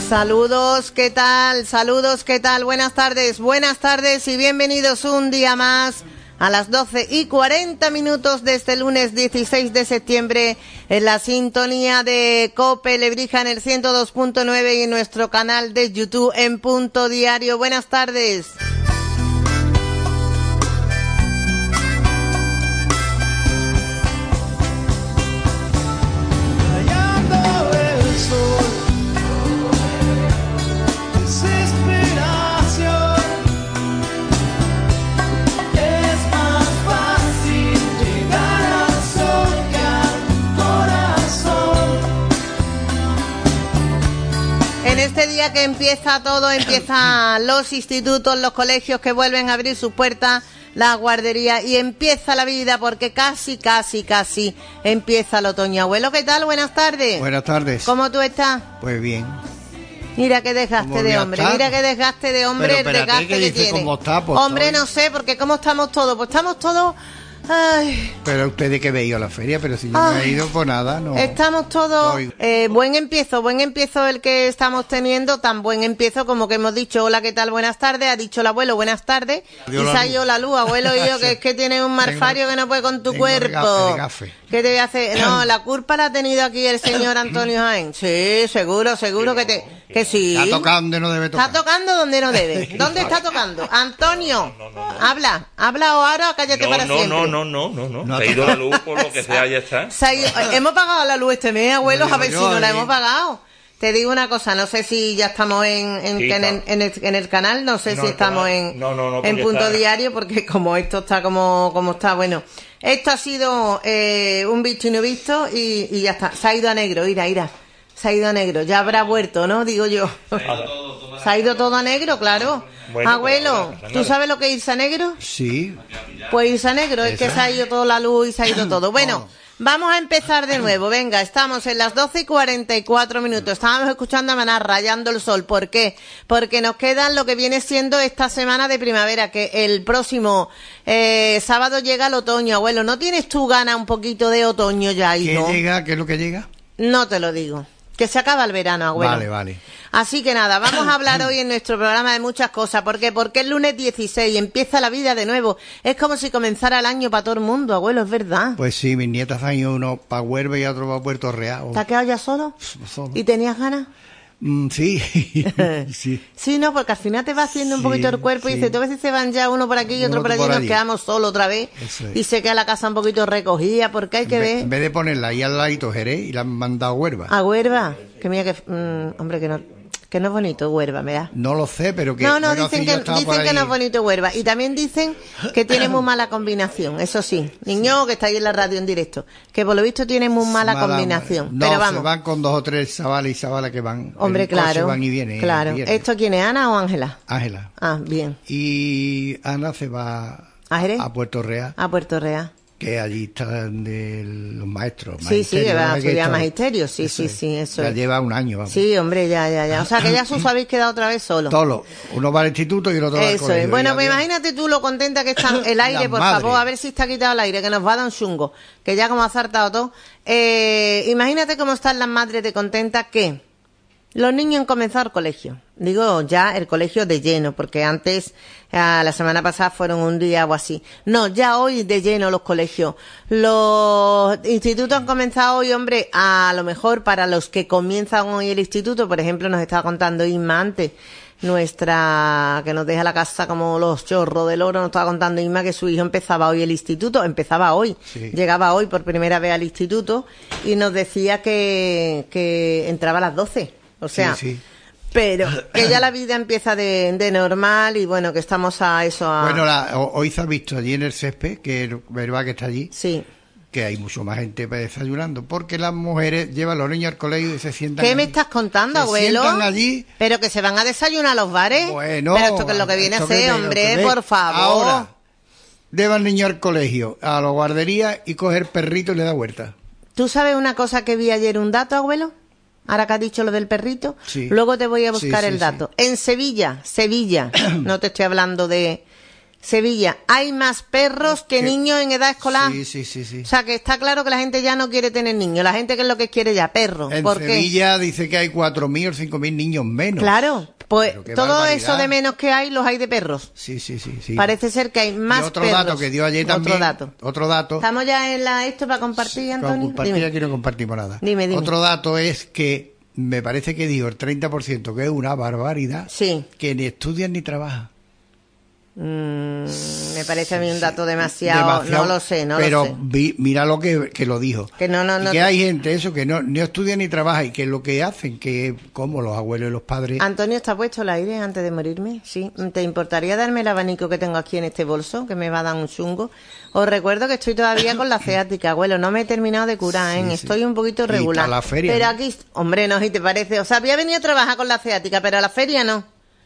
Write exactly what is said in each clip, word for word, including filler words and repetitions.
Saludos, ¿qué tal? Saludos, ¿qué tal? Buenas tardes, buenas tardes y bienvenidos un día más a las doce y cuarenta minutos de este lunes dieciséis de septiembre en la sintonía de COPE Lebrija en el ciento dos punto nueve y en nuestro canal de YouTube en Punto Diario. Buenas tardes. En este día que empieza todo, empiezan los institutos, los colegios que vuelven a abrir sus puertas, la guardería y empieza la vida porque casi, casi, casi empieza el otoño. Abuelo, ¿qué tal? Buenas tardes. Buenas tardes. ¿Cómo tú estás? Pues bien. Mira qué desgaste de hombre, mira qué desgaste de hombre, pero el desgaste que, que dice tiene. ¿Cómo está? Pues hombre, estoy... no sé, porque ¿cómo estamos todos? Pues estamos todos... Ay. Pero ustedes que veis ido a la feria, pero si yo Ay. no he ido, pues nada, no. Estamos todos, eh, buen empiezo, buen empiezo el que estamos teniendo, tan buen empiezo como que hemos dicho hola, ¿qué tal? Buenas tardes, ha dicho el abuelo, buenas tardes, Adiós, y se ha ido la luz, abuelo y yo, que es que tienes un marfario tengo, que no puede con tu cuerpo. Gafe. ¿Qué te voy a hacer? No, la culpa la ha tenido aquí el señor Antonio Jaén. Sí, seguro, seguro que te, que sí. Está tocando donde no debe tocar. Está tocando donde no debe. ¿Dónde está tocando? Antonio, no, no, no, habla, habla o ahora o cállate no, para no, siempre. No, no, no, no, no, no. Se ha ido la luz por lo que sea, ya está. Se ha ido, hemos pagado la luz este mes, abuelos, a ver si no la ¿eh? hemos pagado. Te digo una cosa, no sé si ya estamos en, en, sí, en, el, en, el, en el canal, no sé no, si estamos en, no, no, no, en Punto está... Diario, porque como esto está como, como está, bueno, esto ha sido eh, un visto y no visto y, y ya está, se ha ido a negro, ira, ira, se ha ido a negro, ya habrá vuelto, ¿no? Digo yo. Se ha ido todo, se ha ido todo a negro, claro. Bueno, abuelo, ¿tú sabes lo que es irse a negro? Sí. Pues irse a negro, es que se ha ido toda la luz y se ha ido todo. Bueno, vamos a empezar de nuevo. Venga, estamos en las doce y cuarenta y cuatro minutos. Estábamos escuchando a Maná rayando el sol. ¿Por qué? Porque nos quedan lo que viene siendo esta semana de primavera, que el próximo eh, sábado llega el otoño. Abuelo, ¿no tienes tú ganas un poquito de otoño ya, hijo? ¿Qué llega? ¿Qué es lo que llega? No te lo digo. Que se acaba el verano, abuelo. Vale, vale. Así que nada, vamos a hablar hoy en nuestro programa de muchas cosas. ¿Por qué? Porque es lunes dieciséis y empieza la vida de nuevo. Es como si comenzara el año para todo el mundo, abuelo, es verdad. Pues sí, mis nietas han ido uno para Huelva y otro para Puerto Real. ¿Te has quedado ya solo? Solo. ¿Y tenías ganas? Mm, sí. sí. Sí, no, porque al final te va haciendo un sí, poquito el cuerpo sí. y dice, a veces se van ya uno por aquí y otro uno por allí y nos quedamos solos otra vez. Es. Y se queda la casa un poquito recogida porque hay que en ver... Vez, en vez de ponerla ahí al ladito Jerez y la han mandado a Huelva. ¿A Huelva? Que mira que... Mmm, hombre, que no... Que no es bonito Huelva, ¿verdad? No lo sé, pero que... No, no, bueno, dicen, si que, dicen que no es bonito Huelva. Y también dicen que tiene muy mala combinación, eso sí. Niño, que está ahí en la radio en directo. Que por lo visto tiene muy mala, mala combinación. No, pero vamos. se van con dos o tres chavales y chavalas que van... Hombre, claro. Van y vienen. Claro. Vienen. ¿Esto quién es, Ana o Ángela? Ángela. Ah, bien. Y Ana se va ¿A Jerez? a Puerto Real. A Puerto Real. Que allí están de los maestros. Sí, sí, que va a estudiar esto, magisterio, sí, eso sí, es. sí, eso Ya es. lleva un año, vamos. Sí, hombre, ya, ya, ya. O sea, que ya os habéis quedado otra vez solos. Todos. Uno va al instituto y el otro va al Eso colegio. es. Bueno, pues adiós. imagínate tú lo contenta que está el aire, Las por madres. favor, a ver si está quitado el aire, que nos va a dar un chungo, que ya como ha saltado todo. Eh, imagínate cómo están las madres de contentas que los niños han comenzado el colegio. Digo ya el colegio de lleno, porque antes, eh, la semana pasada fueron un día o así. No, ya hoy de lleno los colegios. Los institutos han comenzado hoy, hombre, a lo mejor para los que comienzan hoy el instituto, por ejemplo, nos estaba contando Isma antes, nuestra, que nos deja la casa como los chorros del oro, nos estaba contando Isma que su hijo empezaba hoy el instituto, empezaba hoy, sí. Llegaba hoy por primera vez al instituto y nos decía que, que entraba a las doce. O sea, sí, sí. Pero que ya la vida empieza de, de normal y bueno, que estamos a eso. A... Bueno, la, hoy se ha visto allí en el césped, que es verdad que está allí, sí. Que hay mucho más gente desayunando, porque las mujeres llevan a los niños al colegio y se sientan ¿Qué allí. me estás contando, se abuelo? sientan allí. Pero que se van a desayunar a los bares. Bueno, pero esto que es lo que viene a ser, hombre, ve, por favor. Ahora, llevan niños al colegio, a la guardería y coger perrito y le da vuelta. ¿Tú sabes una cosa que vi ayer, un dato, abuelo? Ahora que has dicho lo del perrito, sí. Luego te voy a buscar sí, sí, el dato. Sí. En Sevilla, Sevilla, no te estoy hablando de, Sevilla, hay más perros que, que niños en edad escolar. Sí, sí, sí, sí. O sea, que está claro que la gente ya no quiere tener niños. La gente que es lo que quiere ya, perros. En ¿Por Sevilla qué? dice que hay cuatro mil o cinco mil niños menos. Claro, pues todo barbaridad. eso de menos que hay, los hay de perros. Sí, sí, sí. sí. Parece ser que hay más y otro perros. dato que dio ayer también. Otro dato. Otro dato. Estamos ya en la esto para compartir, Sí, Antonio. compartir, Dime. aquí no compartimos nada. Dime, dime. Otro dato es que me parece que dijo el treinta por ciento, que es una barbaridad, Sí. que ni estudian ni trabajan. Mm, me parece a mí un dato demasiado, Demasiado, no lo sé, no pero lo sé. vi- mira lo que, que lo dijo. Que no, no, Y no que te- hay gente, eso, que no, no estudia ni trabaja y que lo que hacen, que como los abuelos y los padres... Antonio, ¿está puesto el aire antes de morirme? Sí. ¿Te importaría darme el abanico que tengo aquí en este bolso? Que me va a dar un chungo. Os recuerdo que estoy todavía con la ciática, abuelo. No me he terminado de curar, ¿eh? Sí, sí. Estoy un poquito Y regular. para la feria, pero ¿no? aquí, hombre, no, si te parece. O sea, había venido a trabajar con la ciática, pero a la feria no.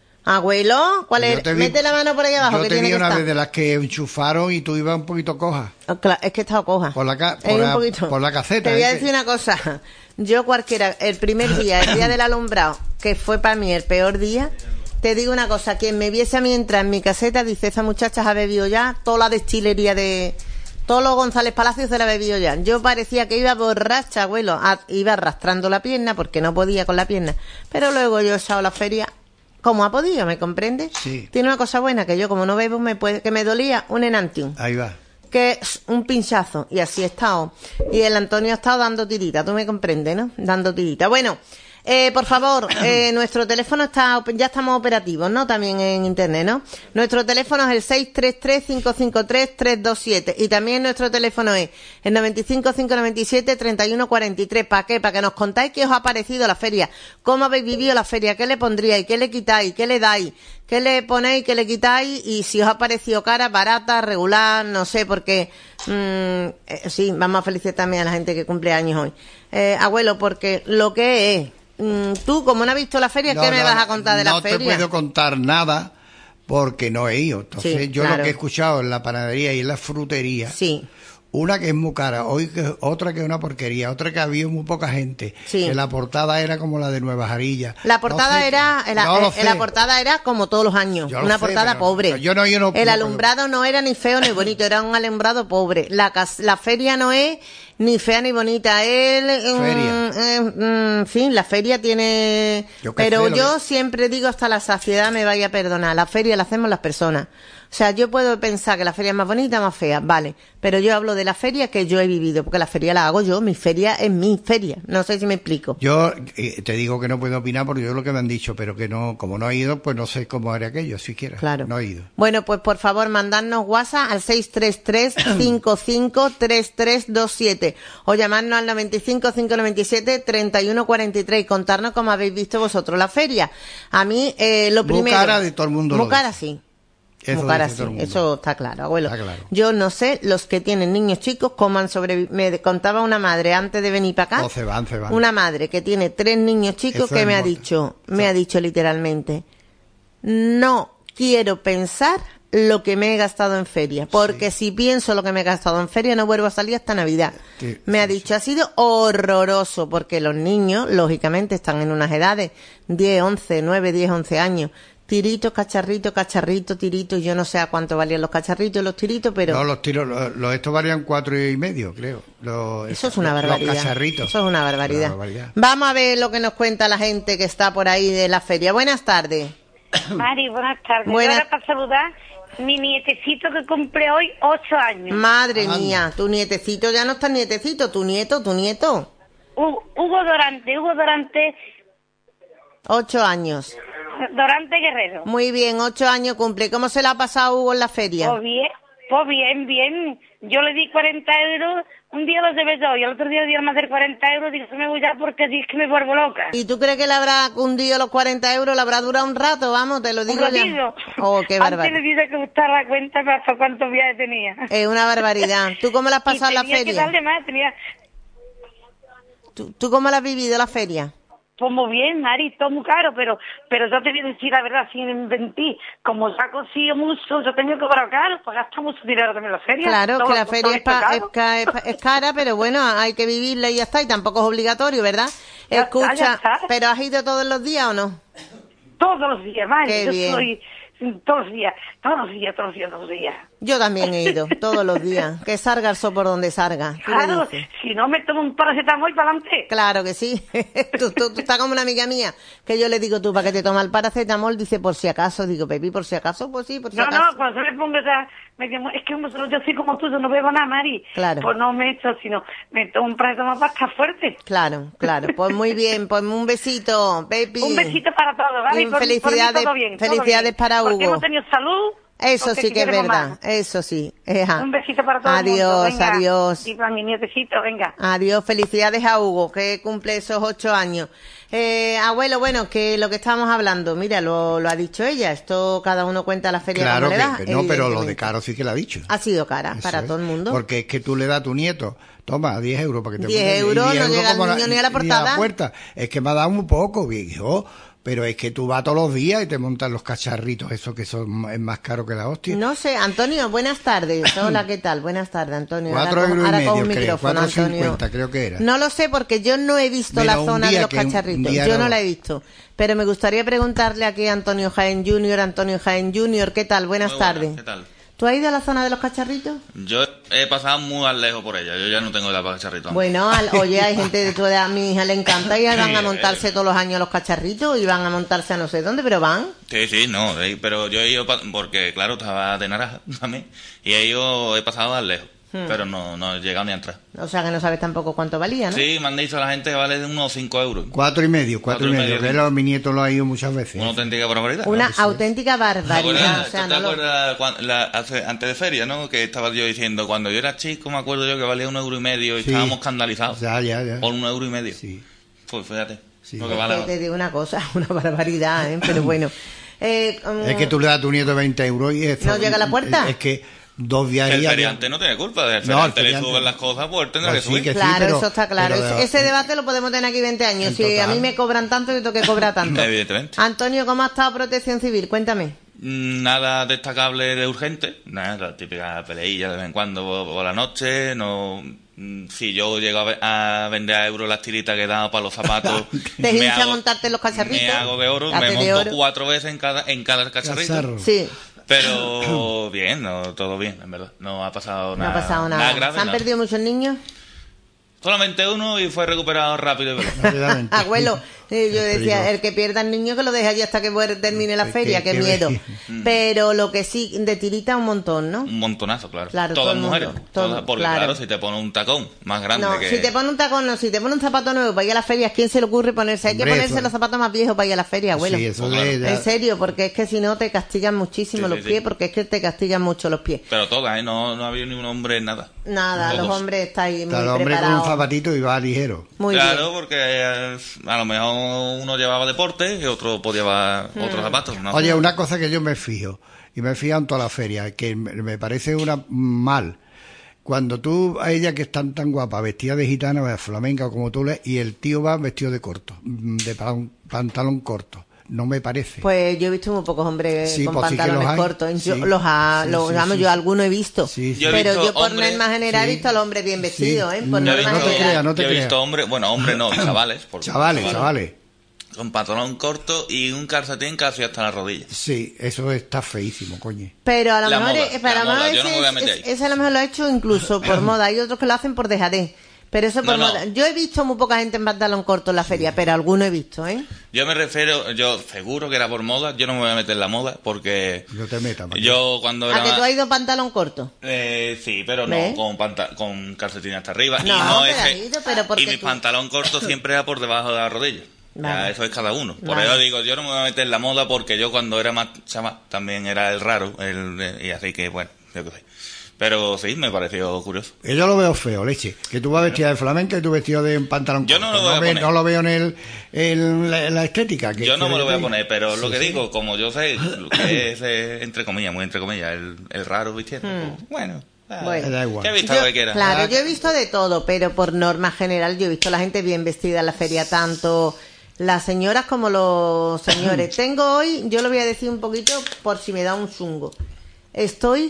Abuelo, ¿cuál Yo es? te vi- Mete la mano por ahí abajo, Yo que te tiene vi que una estar. vez de las que enchufaron y tú ibas un poquito coja. Oh, claro, es que he estado coja. Por la ca- Es por un la- poquito. por la caseta, Te voy a ¿eh? decir una cosa. Yo cualquiera, el primer día, el día del alumbrado, que fue para mí el peor día, te digo una cosa, quien me viese a mí entrar en mi caseta, dice, esa muchacha ha bebido ya toda la destilería de... Todos los González Palacios se la bebió ya. Yo parecía que iba borracha, abuelo. A- iba arrastrando la pierna porque no podía con la pierna. Pero luego yo he echado la feria como ha podido, ¿me comprende? Sí. Tiene una cosa buena, que yo como no bebo, me puede, que me dolía un enantium, Ahí va. que es un pinchazo, y así he estado. Y el Antonio ha estado dando tirita, tú me comprendes, ¿no? Dando tirita. Bueno, eh, por favor, eh, nuestro teléfono está, op- ya estamos operativos, ¿no? También en internet, ¿no? Nuestro teléfono es el seis tres tres, cinco cinco tres, tres dos siete y también nuestro teléfono es el noventa y cinco, cinco noventa y siete, treinta y uno cuarenta y tres. ¿Para qué? Para que nos contáis qué os ha parecido la feria, cómo habéis vivido la feria, qué le pondríais, qué le quitáis, qué le dais, qué le ponéis, qué le quitáis, y si os ha parecido cara, barata, regular, no sé, porque mm, eh, sí, vamos a felicitar también a la gente que cumple años hoy. Eh, abuelo, porque lo que es, mm, tú como no has visto la feria, No, ¿qué me no, vas a contar de la no feria? No te puedo contar nada porque no he ido. Entonces, Sí, yo claro. lo que he escuchado en la panadería y en la frutería, Sí. una que es muy cara, hoy que, otra que es una porquería, otra que había muy poca gente, Sí. que la portada era como la de Nueva Jarilla. La portada No sé, era, la, no lo eh, sé. la portada era como todos los años, Yo lo una sé, portada pero- pobre. pero yo no- yo no- el no alumbrado no era ni feo ni bonito, era un alumbrado pobre. La cas- la feria no es ni fea ni bonita, es mm, Feria. eh, mm, en fin, la feria tiene, Yo qué pero sé, lo yo que- siempre digo hasta la saciedad me vaya a perdonar, la feria la hacemos las personas. O sea, yo puedo pensar que la feria es más bonita, más fea, vale, pero yo hablo de la feria que yo he vivido, porque la feria la hago yo, mi feria es mi feria, no sé si me explico. Yo eh, te digo que no puedo opinar porque yo lo que me han dicho, pero que no, como no he ido, pues no sé cómo haré aquello, siquiera. Claro. No he ido. Bueno, pues por favor, mandadnos WhatsApp al seis tres tres, cinco cinco tres tres dos siete o llamarnos al noventa y cinco, cinco noventa y siete, treinta y uno cuarenta y tres y contarnos cómo habéis visto vosotros la feria. A mí, eh, lo Muy primero... cara de todo el mundo Muy lo cara, dice. sí. Eso Muy cara, dice todo sí. el mundo. Eso está claro, abuelo. Está claro. Yo no sé los que tienen niños chicos cómo han sobrevivido. Me contaba una madre antes de venir para acá. No, se van, se van. Una madre que tiene tres niños chicos Eso que es me ha mortal. dicho, me ha dicho literalmente, no quiero pensar lo que me he gastado en feria, porque si pienso lo que me he gastado en feria no vuelvo a salir hasta Navidad. Sí, me ha sí, dicho, ha sido horroroso, porque los niños, lógicamente, están en unas edades, diez, once, nueve, diez, once años, tiritos, cacharritos, cacharritos, tiritos, yo no sé a cuánto valían los cacharritos y los tiritos, pero... No, los tiros, los, los- estos valían cuatro y medio, creo. Los, Eso es una los barbaridad. cacharritos. Eso es una barbaridad. Una barbaridad. Vamos a ver lo que nos cuenta la gente que está por ahí de la feria. Buenas tardes. Mari, buenas tardes. Buenas- Yo ahora para saludar mi nietecito que cumple hoy ocho años. Madre Anda. mía, tu nietecito ya no está nietecito, tu nieto, tu nieto. Hugo, Hugo Dorante, Hugo Dorante, Ocho años. Dorante Guerrero. Muy bien, ocho años cumple. ¿Cómo se la ha pasado Hugo en la feria? Pues bien, pues bien, bien. Yo le di cuarenta euros, un día los debe yo, y el otro día dieron más de cuarenta euros, digo, me voy ya porque es que me vuelvo loca. ¿Y tú crees que le habrá cundido los cuarenta euros? ¿Le habrá durado un rato? Vamos, te lo Un digo ya. ratito. Oh, qué Antes le barbaridad. dice que buscar la cuenta para para cuántos viajes tenía. Es una barbaridad. ¿Tú cómo la has pasado Y en la tenía que feria? darle más, tenía... ¿Tú, ¿Tú cómo la has vivido la feria? Pues muy bien, Mari, todo muy caro, pero pero yo te voy a decir la verdad, sin mentir, como ya consigo mucho, yo tengo que cobrar caro, pues gasto mucho dinero también en la feria. Claro, Todo- que la todo feria es, esto pa- caro. es ca- es pa- es cara, pero bueno, hay que vivirla y ya está, y tampoco es obligatorio, ¿verdad? Ya está, Escucha, ya está. ¿pero has ido todos los días o no? Todos los días, Mari. Qué Yo bien. soy, todos los días, todos los días, todos los días, todos los días. Yo también he ido, todos los días. Que salga el sol por donde salga. Claro, si no me tomo un paracetamol y para adelante. Claro que sí. tú, tú, tú estás como una amiga mía, que yo le digo, tú, ¿para qué te tomas el paracetamol? Dice, por si acaso. Digo, Pepi, por si acaso, pues sí, por si no, acaso. No, no, cuando se me ponga esa... Me digo, es que yo soy como tú, yo no bebo nada, Mari. Claro. Pues no me echo, sino me tomo un paracetamol para estar fuerte. Claro, claro. Pues muy bien, pues un besito, Pepi. Un besito para todos, ¿vale? Y felicidades, por mí todo bien, todo felicidades bien. para Hugo. Porque hemos tenido salud. Eso sí que es verdad, más. eso sí. Eja. Un besito para todos. Adiós, venga. adiós. Y para mi nietecito, venga. Adiós, felicidades a Hugo, que cumple esos ocho años. Eh, abuelo, bueno, que lo que estábamos hablando, mira, lo, lo ha dicho ella, esto cada uno cuenta la feria claro como le da. Que, no, pero lo de caro sí que lo ha dicho. Ha sido cara Eso para es. todo el mundo. Porque es que tú le das a tu nieto, toma, diez euros para que te diez euros, no llega el niño ni a la portada. Ni a la puerta. Es que me ha dado un poco, viejo. Pero es que tú vas todos los días y te montas los cacharritos, esos que son es más caro que la hostia. No sé, Antonio, buenas tardes. Hola, ¿qué tal? Buenas tardes, Antonio. Cuatro ahora euros con, y ahora medio, con un creo. micrófono, Cuatro Antonio. cincuenta, creo que era. No lo sé porque yo no he visto Pero la zona de los que un- cacharritos. un día Yo no no. la he visto. Pero me gustaría preguntarle aquí a Antonio Jaén Junior Antonio Jaén Junior ¿qué tal? Buenas Muy buenas, tardes. ¿qué tal? ¿Tú has ido a la zona de los cacharritos? Yo he pasado muy al lejos por ella. Yo ya no tengo edad para cacharritos. Bueno, al- oye, hay gente de tu edad, a mi hija le encanta y van a montarse todos los años a los cacharritos y van a montarse a no sé dónde, pero van. Sí, sí, no. eh, Pero yo he ido, pa- porque claro, estaba de naranja también. Y he ido, he pasado al lejos. Hmm. Pero no, no he llegado ni a entrar. O sea que no sabes tampoco cuánto valía, ¿no? Sí, me han dicho a la gente que vale de unos cinco euros. Cuatro y medio, cuatro, Cuatro y y medio. medio, Que sí. lo- mi nieto lo ha ido muchas veces. Una auténtica barbaridad. Una sí. auténtica ¿Te barbaridad. acuerdas, O sea, ¿tú te no lo- acuerdas cuan- la- hace- antes de feria, no? Que estaba yo diciendo, cuando yo era chico, me acuerdo yo que valía un euro y medio y Sí. estábamos escandalizados. Ya, ya, ya. Por un euro y medio. Sí. Pues fíjate. Sí. Lo que Es vale. que te digo una cosa, una barbaridad, ¿eh? Pero bueno. Eh, um, Es que tú le das a tu nieto veinte euros y eso, ¿No llega a la puerta? Es, es que dos días El ya- feriante no tiene culpa. El No, el feriante le feriante- suben las cosas, pues él tendrá Pues que sí, subir. que sí, Claro, pero- eso está claro. pero- Ese, ese debate lo podemos tener aquí veinte años. En Si a total. mí me cobran tanto, yo tengo que cobrar tanto. Evidentemente. Antonio, ¿cómo ha estado Protección Civil? Cuéntame. Nada destacable de urgente, nada, la típica peleilla de vez en cuando por, por la noche, no... mm, Si yo llego a, ve- a vender a euros las tiritas que he dado para los zapatos, ¿Te me hincha hago- montarte los cacharritos? Me hago de oro, Date me de monto oro. cuatro veces en cada, en cada cacharrito. Cacharro. Sí, Pero bien, no, todo bien, en verdad. No ha pasado no nada. ha pasado nada. grave, ¿Se han nada. perdido muchos niños? Solamente uno y fue recuperado rápido. y veloz. Rápidamente. Abuelo, eh, yo Es decía, peligroso. el que pierda al niño que lo deje allí hasta que muere- termine la Es feria, que- qué que- miedo. Mm. Pero lo que sí, de tirita un montón, ¿no? Un montonazo, claro. Claro, todo Todas el mundo, mujeres. todo- todas, porque claro. claro. si te pone un tacón más grande No, que... si te pone un tacón, no, si te pone un zapato nuevo para ir a las ferias, ¿quién se le ocurre ponerse? Hay que Hombre, ponerse eso- los zapatos más viejos para ir a la feria, abuelo. Sí, eso Pues de- claro. ya- En serio, porque es que si no te castigan muchísimo Sí, los sí, pies, sí. porque es que te castigan mucho los pies. Pero todas, ¿eh? No, no ha habido ni un hombre en nada. Nada, Todos. los hombres estáis muy Está el hombre con un preparados. zapatito y va ligero. Muy Claro, bien. porque eh, a lo mejor uno llevaba deporte y otro podía llevar Mm. otros zapatos. ¿no? Oye, una cosa que yo me fijo, y me he fijado en toda la feria, que me me parece una mal. Cuando tú, a ella que están tan guapa, vestida de gitana, de flamenca, como tú le, y el tío va vestido de corto, mm, de pan- pantalón corto. No me parece. Pues yo he visto muy pocos hombres Sí, con pues sí que pantalones los hay. cortos. Yo Sí. los, ha, Sí, los sí, vamos, sí, yo sí. alguno he visto. Sí, sí. Yo he Pero visto yo por hombres- norma general he sí. visto al hombre bien vestido, Sí. ¿eh? Por No, norma no te general. creas, no te Yo he creas. visto hombres, bueno, hombres no, chavales. porque- Chavales, chavales. Con pantalón corto y un calcetín casi hasta la rodilla. Sí, eso está feísimo, coño. Pero a lo La mejor, moda, es- pero a la lo mejor moda, yo no me voy a ese, meter es- ahí. ese a lo mejor lo ha hecho incluso por moda. Hay otros que lo hacen por dejadez. Pero eso por No, no. moda. Yo he visto muy poca gente en pantalón corto en la feria, pero alguno he visto, ¿eh? Yo me refiero, yo seguro que era por moda, yo no me voy a meter en la moda porque No te metas, María. yo cuando ¿A era... que tú más- has ido pantalón corto? Eh, sí, pero no ¿Ves? con, panta- con calcetín hasta arriba. No, y no pero ese- has ido, pero porque y mi tú- pantalón corto siempre era por debajo de la rodilla. Ya, Vale. eso es cada uno. Por Vale. eso digo, yo no me voy a meter en la moda porque yo cuando era más chaval también era el raro. El, y así que, bueno, yo qué sé. Pero sí, me pareció curioso. Yo lo veo feo, leche. Que tú vas vestida de flamenca y tú vestido de pantalón Yo corto. no lo voy a ve- poner. no lo veo en, el, en la, en la estética. Que, Yo no que me lo voy a te- poner, pero lo Sí, que sí. digo, como yo sé lo que es, eh, entre comillas, muy entre comillas, el, el raro vistiendo, pues, bueno, ah, Bueno. Da igual. que vista Yo- lo que quiera. claro, yo he visto de todo, pero por norma general yo he visto a la gente bien vestida en la feria, tanto las señoras como los señores. Tengo hoy, yo lo voy a decir un poquito por si me da un chungo. Estoy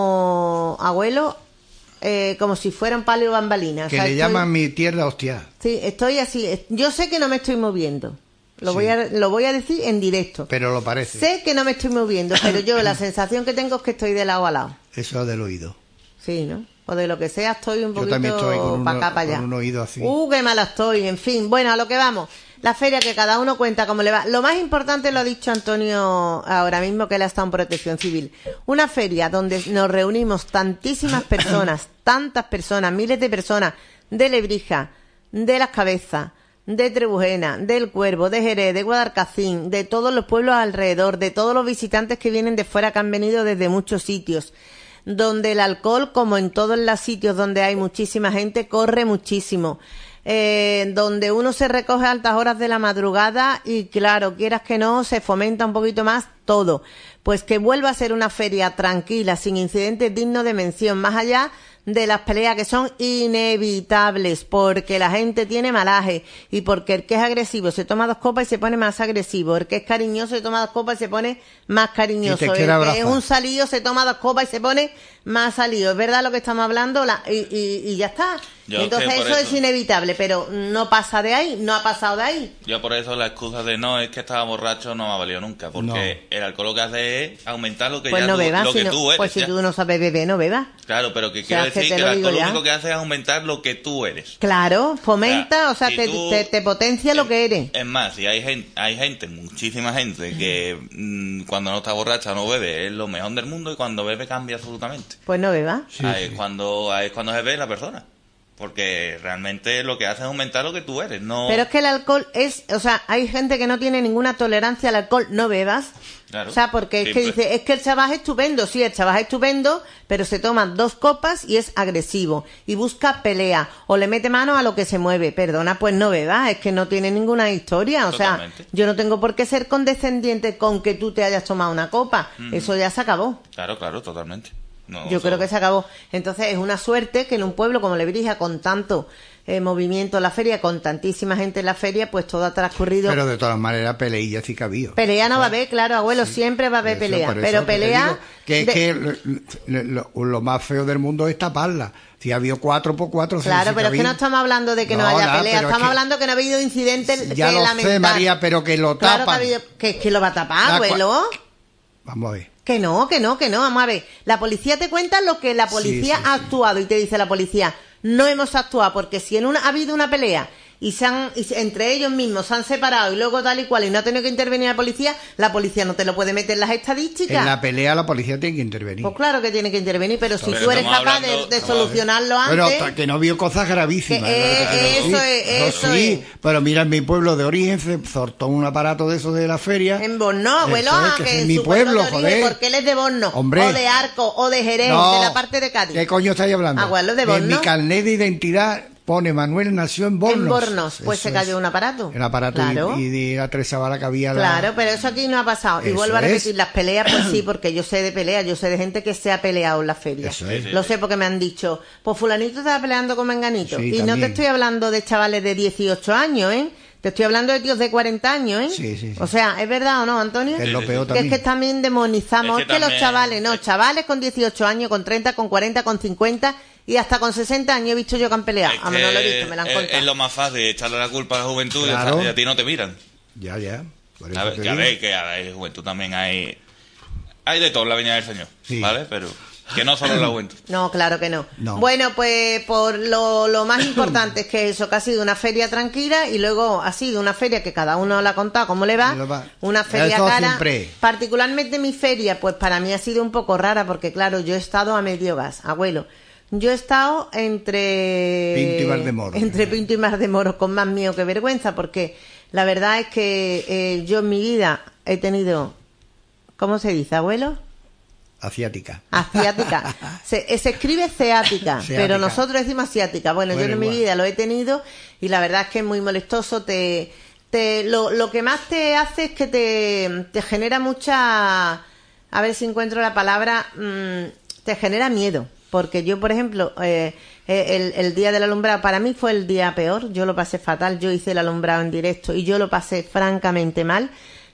como abuelo, eh, como si fuera un palio bambalina. o Que sea, le estoy- llaman mi tierra hostia. Sí, estoy así. Yo sé que no me estoy moviendo. Lo, Sí. voy a, lo voy a decir en directo. Pero lo parece. Sé que no me estoy moviendo, pero yo la sensación que tengo es que estoy de lado a lado. Eso del oído. Sí, ¿no? O de lo que sea, estoy un Yo también estoy poquito con, para uno- acá, para allá. con un oído así. Uh, qué mala estoy. En fin, bueno, a lo que vamos. La feria que cada uno cuenta cómo le va. Lo más importante lo ha dicho Antonio ahora mismo, que él ha estado en Protección Civil. Una feria donde nos reunimos tantísimas personas, tantas personas, miles de personas, de Lebrija, de Las Cabezas, de Trebujena, del Cuervo, de Jerez, de Guadalcacín, de todos los pueblos alrededor, de todos los visitantes que vienen de fuera, que han venido desde muchos sitios, donde el alcohol, como en todos los sitios donde hay muchísima gente, corre muchísimo. Eh, donde uno se recoge a altas horas de la madrugada y, claro, quieras que no, se fomenta un poquito más todo. Pues que vuelva a ser una feria tranquila, sin incidentes, digno de mención, más allá de las peleas que son inevitables, porque la gente tiene malaje y porque el que es agresivo se toma dos copas y se pone más agresivo, el que es cariñoso se toma dos copas y se pone más cariñoso, Y te el quiere que abrazar. es un salido se toma dos copas y se pone más salido. Es verdad lo que estamos hablando la- y, y, y ya está. Yo Entonces es que por eso, eso- es inevitable, pero no pasa de ahí, no ha pasado de ahí. Yo por eso la excusa de no, es que estaba borracho no me ha valido nunca, porque el alcohol lo que hace es aumentar lo que Pues ya no tú, bebas, lo si que no- tú eres. pues si ya. tú no sabes beber, no bebas. Claro, pero que O sea, quiero es que decir te que, lo el digo alcohol ya. lo único que hace es aumentar lo que tú eres. Claro, fomenta, O o sea, si te, tú- te, te potencia lo que eres. Es más, si hay gente, hay gente, muchísima gente, que mm, cuando no está borracha no bebe, es lo mejor del mundo, y cuando bebe cambia absolutamente. Pues no bebas. Sí, ahí, sí. Es cuando, ahí es cuando se ve la persona. Porque realmente lo que hace es aumentar lo que tú eres, no... Pero es que el alcohol es, o sea, hay gente que no tiene ninguna tolerancia al alcohol, no bebas. Claro, O sea, porque es que simple. dice, es que el chaval es estupendo, sí, el chaval es estupendo, pero se toma dos copas y es agresivo y busca pelea o le mete mano a lo que se mueve. Perdona, pues no bebas, es que no tiene ninguna historia. O Totalmente. sea, yo no tengo por qué ser condescendiente con que tú te hayas tomado una copa. Eso ya se acabó. Claro, claro, totalmente. No, Yo eso- creo que se acabó. Entonces es una suerte que en un pueblo como Lebrija, con tanto eh, movimiento en la feria, con tantísima gente en la feria, pues todo ha transcurrido. Pero de todas maneras, peleilla sí que ha habido. Pelea no va a haber, claro, abuelo, siempre va a haber Por eso- pelea. por eso Pero que te pelea... digo Que es de- que lo, lo- lo más feo del mundo es taparla. Si ha habido cuatro por cuatro... sí, Claro, sí pero es que no ha habido. estamos hablando de que no, No, haya nada, pelea, pero es estamos que- hablando que no ha habido incidentes Ya que lo sé, lamentar. María, pero que lo Claro que, ha tapan. habido, que, que lo va a tapar, La cua- abuelo. Vamos a ver. Que no, que no, que no, vamos a ver. La policía te cuenta lo que la policía sí, ha sí. actuado y te dice la policía, no hemos actuado porque si en una ha habido una pelea y se han y se- entre ellos mismos se han separado y luego tal y cual y no ha tenido que intervenir la policía, la policía no te lo puede meter en las estadísticas. En la pelea la policía tiene que intervenir. Pues claro que tiene que intervenir, pero si Pero tú eres estamos capaz de, hablando- de estamos- solucionarlo Pero antes... hasta que no vio cosas gravísimas. Que, eh, ¿no? Pero eso sí, es, no, eso sí, es. pero mira, en mi pueblo de origen se soltó un aparato de esos de la feria. En Borno, abuelo, Eso es, ah, que que, es en mi su pueblo, de origen, joder. porque él es de Borno, Hombre. o de Arco, o de Jerez, No, de la parte de Cádiz. ¿Qué coño estáis hablando? Abuelo, de En Borno. mi carnet de identidad pone Manuel nació en Bornos. En Bornos, pues Eso se cayó es. un aparato. El aparato y- Claro. y, de la tres que había la... Claro, pero eso aquí no ha pasado. Y Eso vuelvo a repetir, es. las peleas, pues sí, porque yo sé de peleas, yo sé de gente que se ha peleado en la feria. Eso es. Lo sé porque me han dicho, pues fulanito estaba peleando con menganito. Sí, y no te también. estoy hablando de chavales de dieciocho años, ¿eh? Te estoy hablando de tíos de cuarenta años, ¿eh? Sí, sí, sí. O sea, ¿es verdad o no, Antonio? Que es lo Sí, sí, peor sí. Que es también. que también demonizamos. Es Es que que, los también- chavales, no, chavales con dieciocho años, con treinta, con cuarenta, con cincuenta y hasta con sesenta años he visto yo que han peleado. Es A mí no lo he que visto, me lo han es, contado. es lo más fácil, echarle la culpa a la juventud y Claro. a- y a ti no te miran. Ya, ya. Por eso A ver, te que a digo. ver, que a ver, juventud también hay... Hay de todo en la viña del Señor, Sí. ¿vale? Pero que no solo en la juventud. No, claro que no. No. Bueno, pues por lo, lo más importante es que eso, que ha sido una feria tranquila y luego ha sido una feria que cada uno le ha contado cómo le va. Le va. Una feria Eso cara. siempre. Particularmente mi feria, pues para mí ha sido un poco rara porque, claro, yo he estado a medio gas, abuelo. Yo he estado entre... Pinto y Valdemoro. Entre Pinto y Valdemoro, con más miedo que vergüenza, porque la verdad es que eh, yo en mi vida he tenido... ¿Cómo se dice, abuelo? Asiática. Asiática. Se, eh, se escribe ceática, Ceática. pero nosotros decimos asiática. Bueno, Bueno, yo en mi igual. vida lo he tenido y la verdad es que es muy molestoso. Te, te, lo, lo que más te hace es que te, te genera mucha... A ver si encuentro la palabra... mm, te genera miedo. Porque yo, por ejemplo, eh, eh, el, el día del alumbrado para mí fue el día peor. Yo lo pasé fatal. Yo hice el alumbrado en directo y yo lo pasé francamente mal.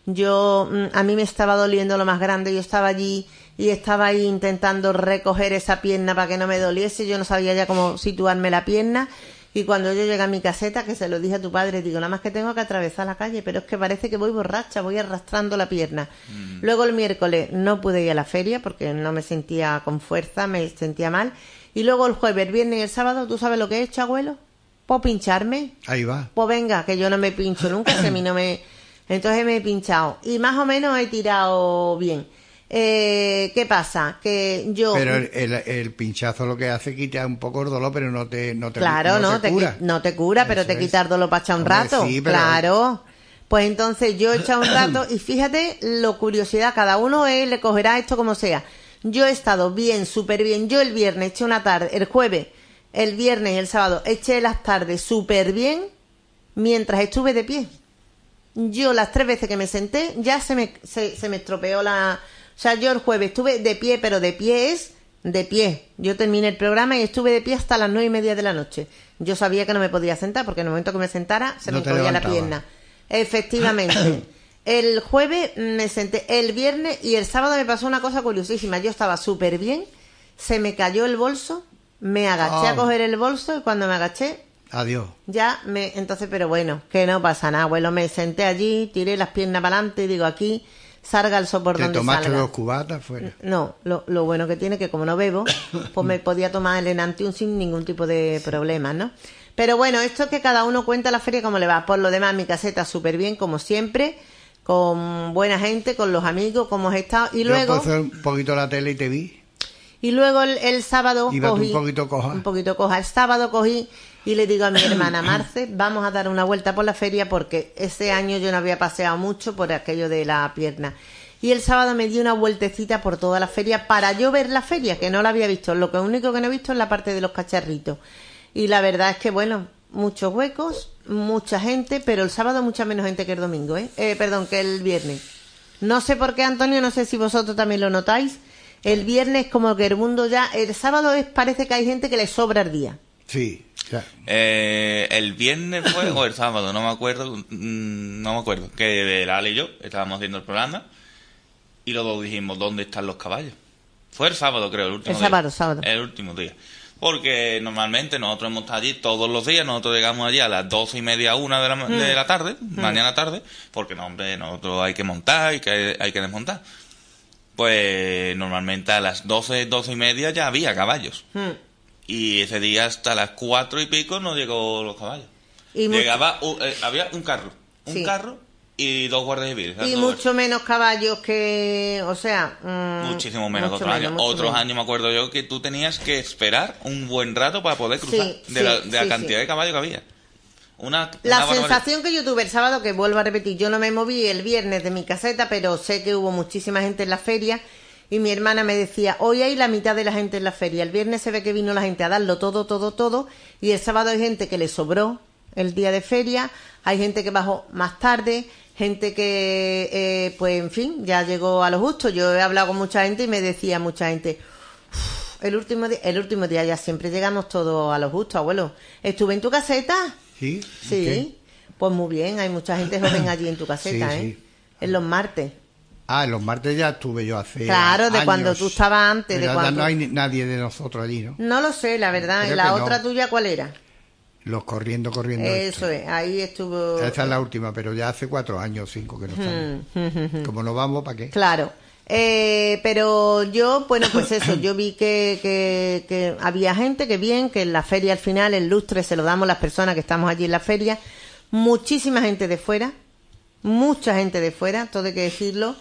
Yo, mm, a mí me estaba doliendo lo más grande. Yo estaba allí y estaba ahí intentando recoger esa pierna para que no me doliese. Yo no sabía ya cómo situarme la pierna. Y cuando yo llegué a mi caseta, que se lo dije a tu padre, digo, nada más que tengo que atravesar la calle, pero es que parece que voy borracha, voy arrastrando la pierna. Mm. Luego el miércoles no pude ir a la feria porque no me sentía con fuerza, me sentía mal. Y luego el jueves, el viernes y el sábado, ¿tú sabes lo que he hecho, abuelo? ¿Puedo pincharme? Ahí va. Pues venga, que yo no me pincho nunca, que a mí no me... Entonces me he pinchado. Y más o menos he tirado bien. Eh, ¿Qué pasa? Que yo... Pero el, el, el pinchazo lo que hace es quitar un poco el dolor, pero no te, no te, claro, no no te cura. Te, no te cura, Eso pero te es. quita el dolor para echar un Hombre, rato. Sí, pero... Claro. Pues entonces yo he echado un rato y fíjate lo curiosidad, cada uno eh, le cogerá esto como sea. Yo he estado bien, súper bien. Yo el viernes eché una tarde, el jueves, el viernes y el sábado eché las tardes súper bien mientras estuve de pie. Yo las tres veces que me senté ya se me, se, se me estropeó la... O sea, yo el jueves estuve de pie, pero de pie es de pie. Yo terminé el programa y estuve de pie hasta las nueve y media de la noche. Yo sabía que no me podía sentar porque en el momento que me sentara se no me podía la pierna. Efectivamente. El jueves me senté, el viernes y el sábado me pasó una cosa curiosísima. Yo estaba súper bien, se me cayó el bolso, me agaché oh. a coger el bolso y cuando me agaché... Adiós. Ya me... Entonces, pero bueno, que no pasa nada, abuelo. Me senté allí, tiré las piernas para adelante y digo, aquí... salga el sopor donde salga. ¿Te tomaste dos cubatas fuera? No, lo, lo bueno que tiene que como no bebo, pues me podía tomar el Enantium sin ningún tipo de problemas, ¿no? Pero bueno, esto es que cada uno cuenta la feria como le va. Por lo demás, mi caseta súper bien, como siempre, con buena gente, con los amigos, como he estado. Y luego... Yo puse un poquito la tele y te vi. Y luego el, el sábado Iba cogí... un poquito coja. Un poquito coja. El sábado cogí y le digo a mi hermana Marce, vamos a dar una vuelta por la feria porque ese año yo no había paseado mucho por aquello de la pierna. Y el sábado me di una vueltecita por toda la feria para yo ver la feria, que no la había visto. Lo que único que no he visto es la parte de los cacharritos. Y la verdad es que, bueno, muchos huecos, mucha gente, pero el sábado mucha menos gente que el domingo, ¿eh? eh perdón, que el viernes. No sé por qué, Antonio, no sé si vosotros también lo notáis. El viernes como que el mundo ya... El sábado es, parece que hay gente que le sobra el día. Sí, claro. Eh, el viernes fue, o el sábado, no me acuerdo, no me acuerdo, que Ale y yo estábamos haciendo el programa y luego dijimos, ¿dónde están los caballos? Fue el sábado, creo, el último el día. El sábado, sábado. El último día. Porque normalmente nosotros hemos estado allí todos los días, nosotros llegamos allí a las doce y media, una de la, mm. de la tarde, mm. mañana tarde, porque no, hombre, nosotros hay que montar, hay que, hay que desmontar. Pues normalmente a las doce, doce y media ya había caballos. Mm. Y ese día hasta las cuatro y pico no llegó los caballos. Y Llegaba, mucho... uh, eh, había un carro, un sí. carro y dos guardias civiles. Y mucho vueltas. menos caballos que, o sea... Mmm, Muchísimo menos que otros años. Otros menos. años me acuerdo yo que tú tenías que esperar un buen rato para poder cruzar sí, de, sí, la, de la sí, cantidad sí. de caballos que había. Una, la una sensación que yo tuve el sábado, que vuelvo a repetir, yo no me moví el viernes de mi caseta, pero sé que hubo muchísima gente en la feria. Y mi hermana me decía, hoy hay la mitad de la gente en la feria. El viernes se ve que vino la gente a darlo todo, todo, todo. Y el sábado hay gente que le sobró el día de feria. Hay gente que bajó más tarde. Gente que, eh, pues en fin, ya llegó a lo justo. Yo he hablado con mucha gente y me decía mucha gente, el último día, el último día ya siempre llegamos todos a lo justo, abuelo. ¿Estuve en tu caseta? Sí. Sí. Okay. Pues muy bien, hay mucha gente joven allí en tu caseta, sí, ¿eh? Sí. En los martes. Ah, en los martes ya estuve yo hace Claro, de años. Cuando tú estabas antes. Pero de cuando... no hay nadie de nosotros allí, ¿no? No lo sé, la verdad. Creo ¿Y la que otra no. tuya cuál era? Los corriendo, corriendo. Eso es, ahí estuvo... Esa es la última, pero ya hace cuatro años, cinco que no estamos. Como no vamos, ¿para qué? Claro. Eh, pero yo, bueno, pues eso, yo vi que, que, que había gente que bien, que en la feria al final el lustre se lo damos las personas que estamos allí en la feria. Muchísima gente de fuera, mucha gente de fuera, todo hay que decirlo.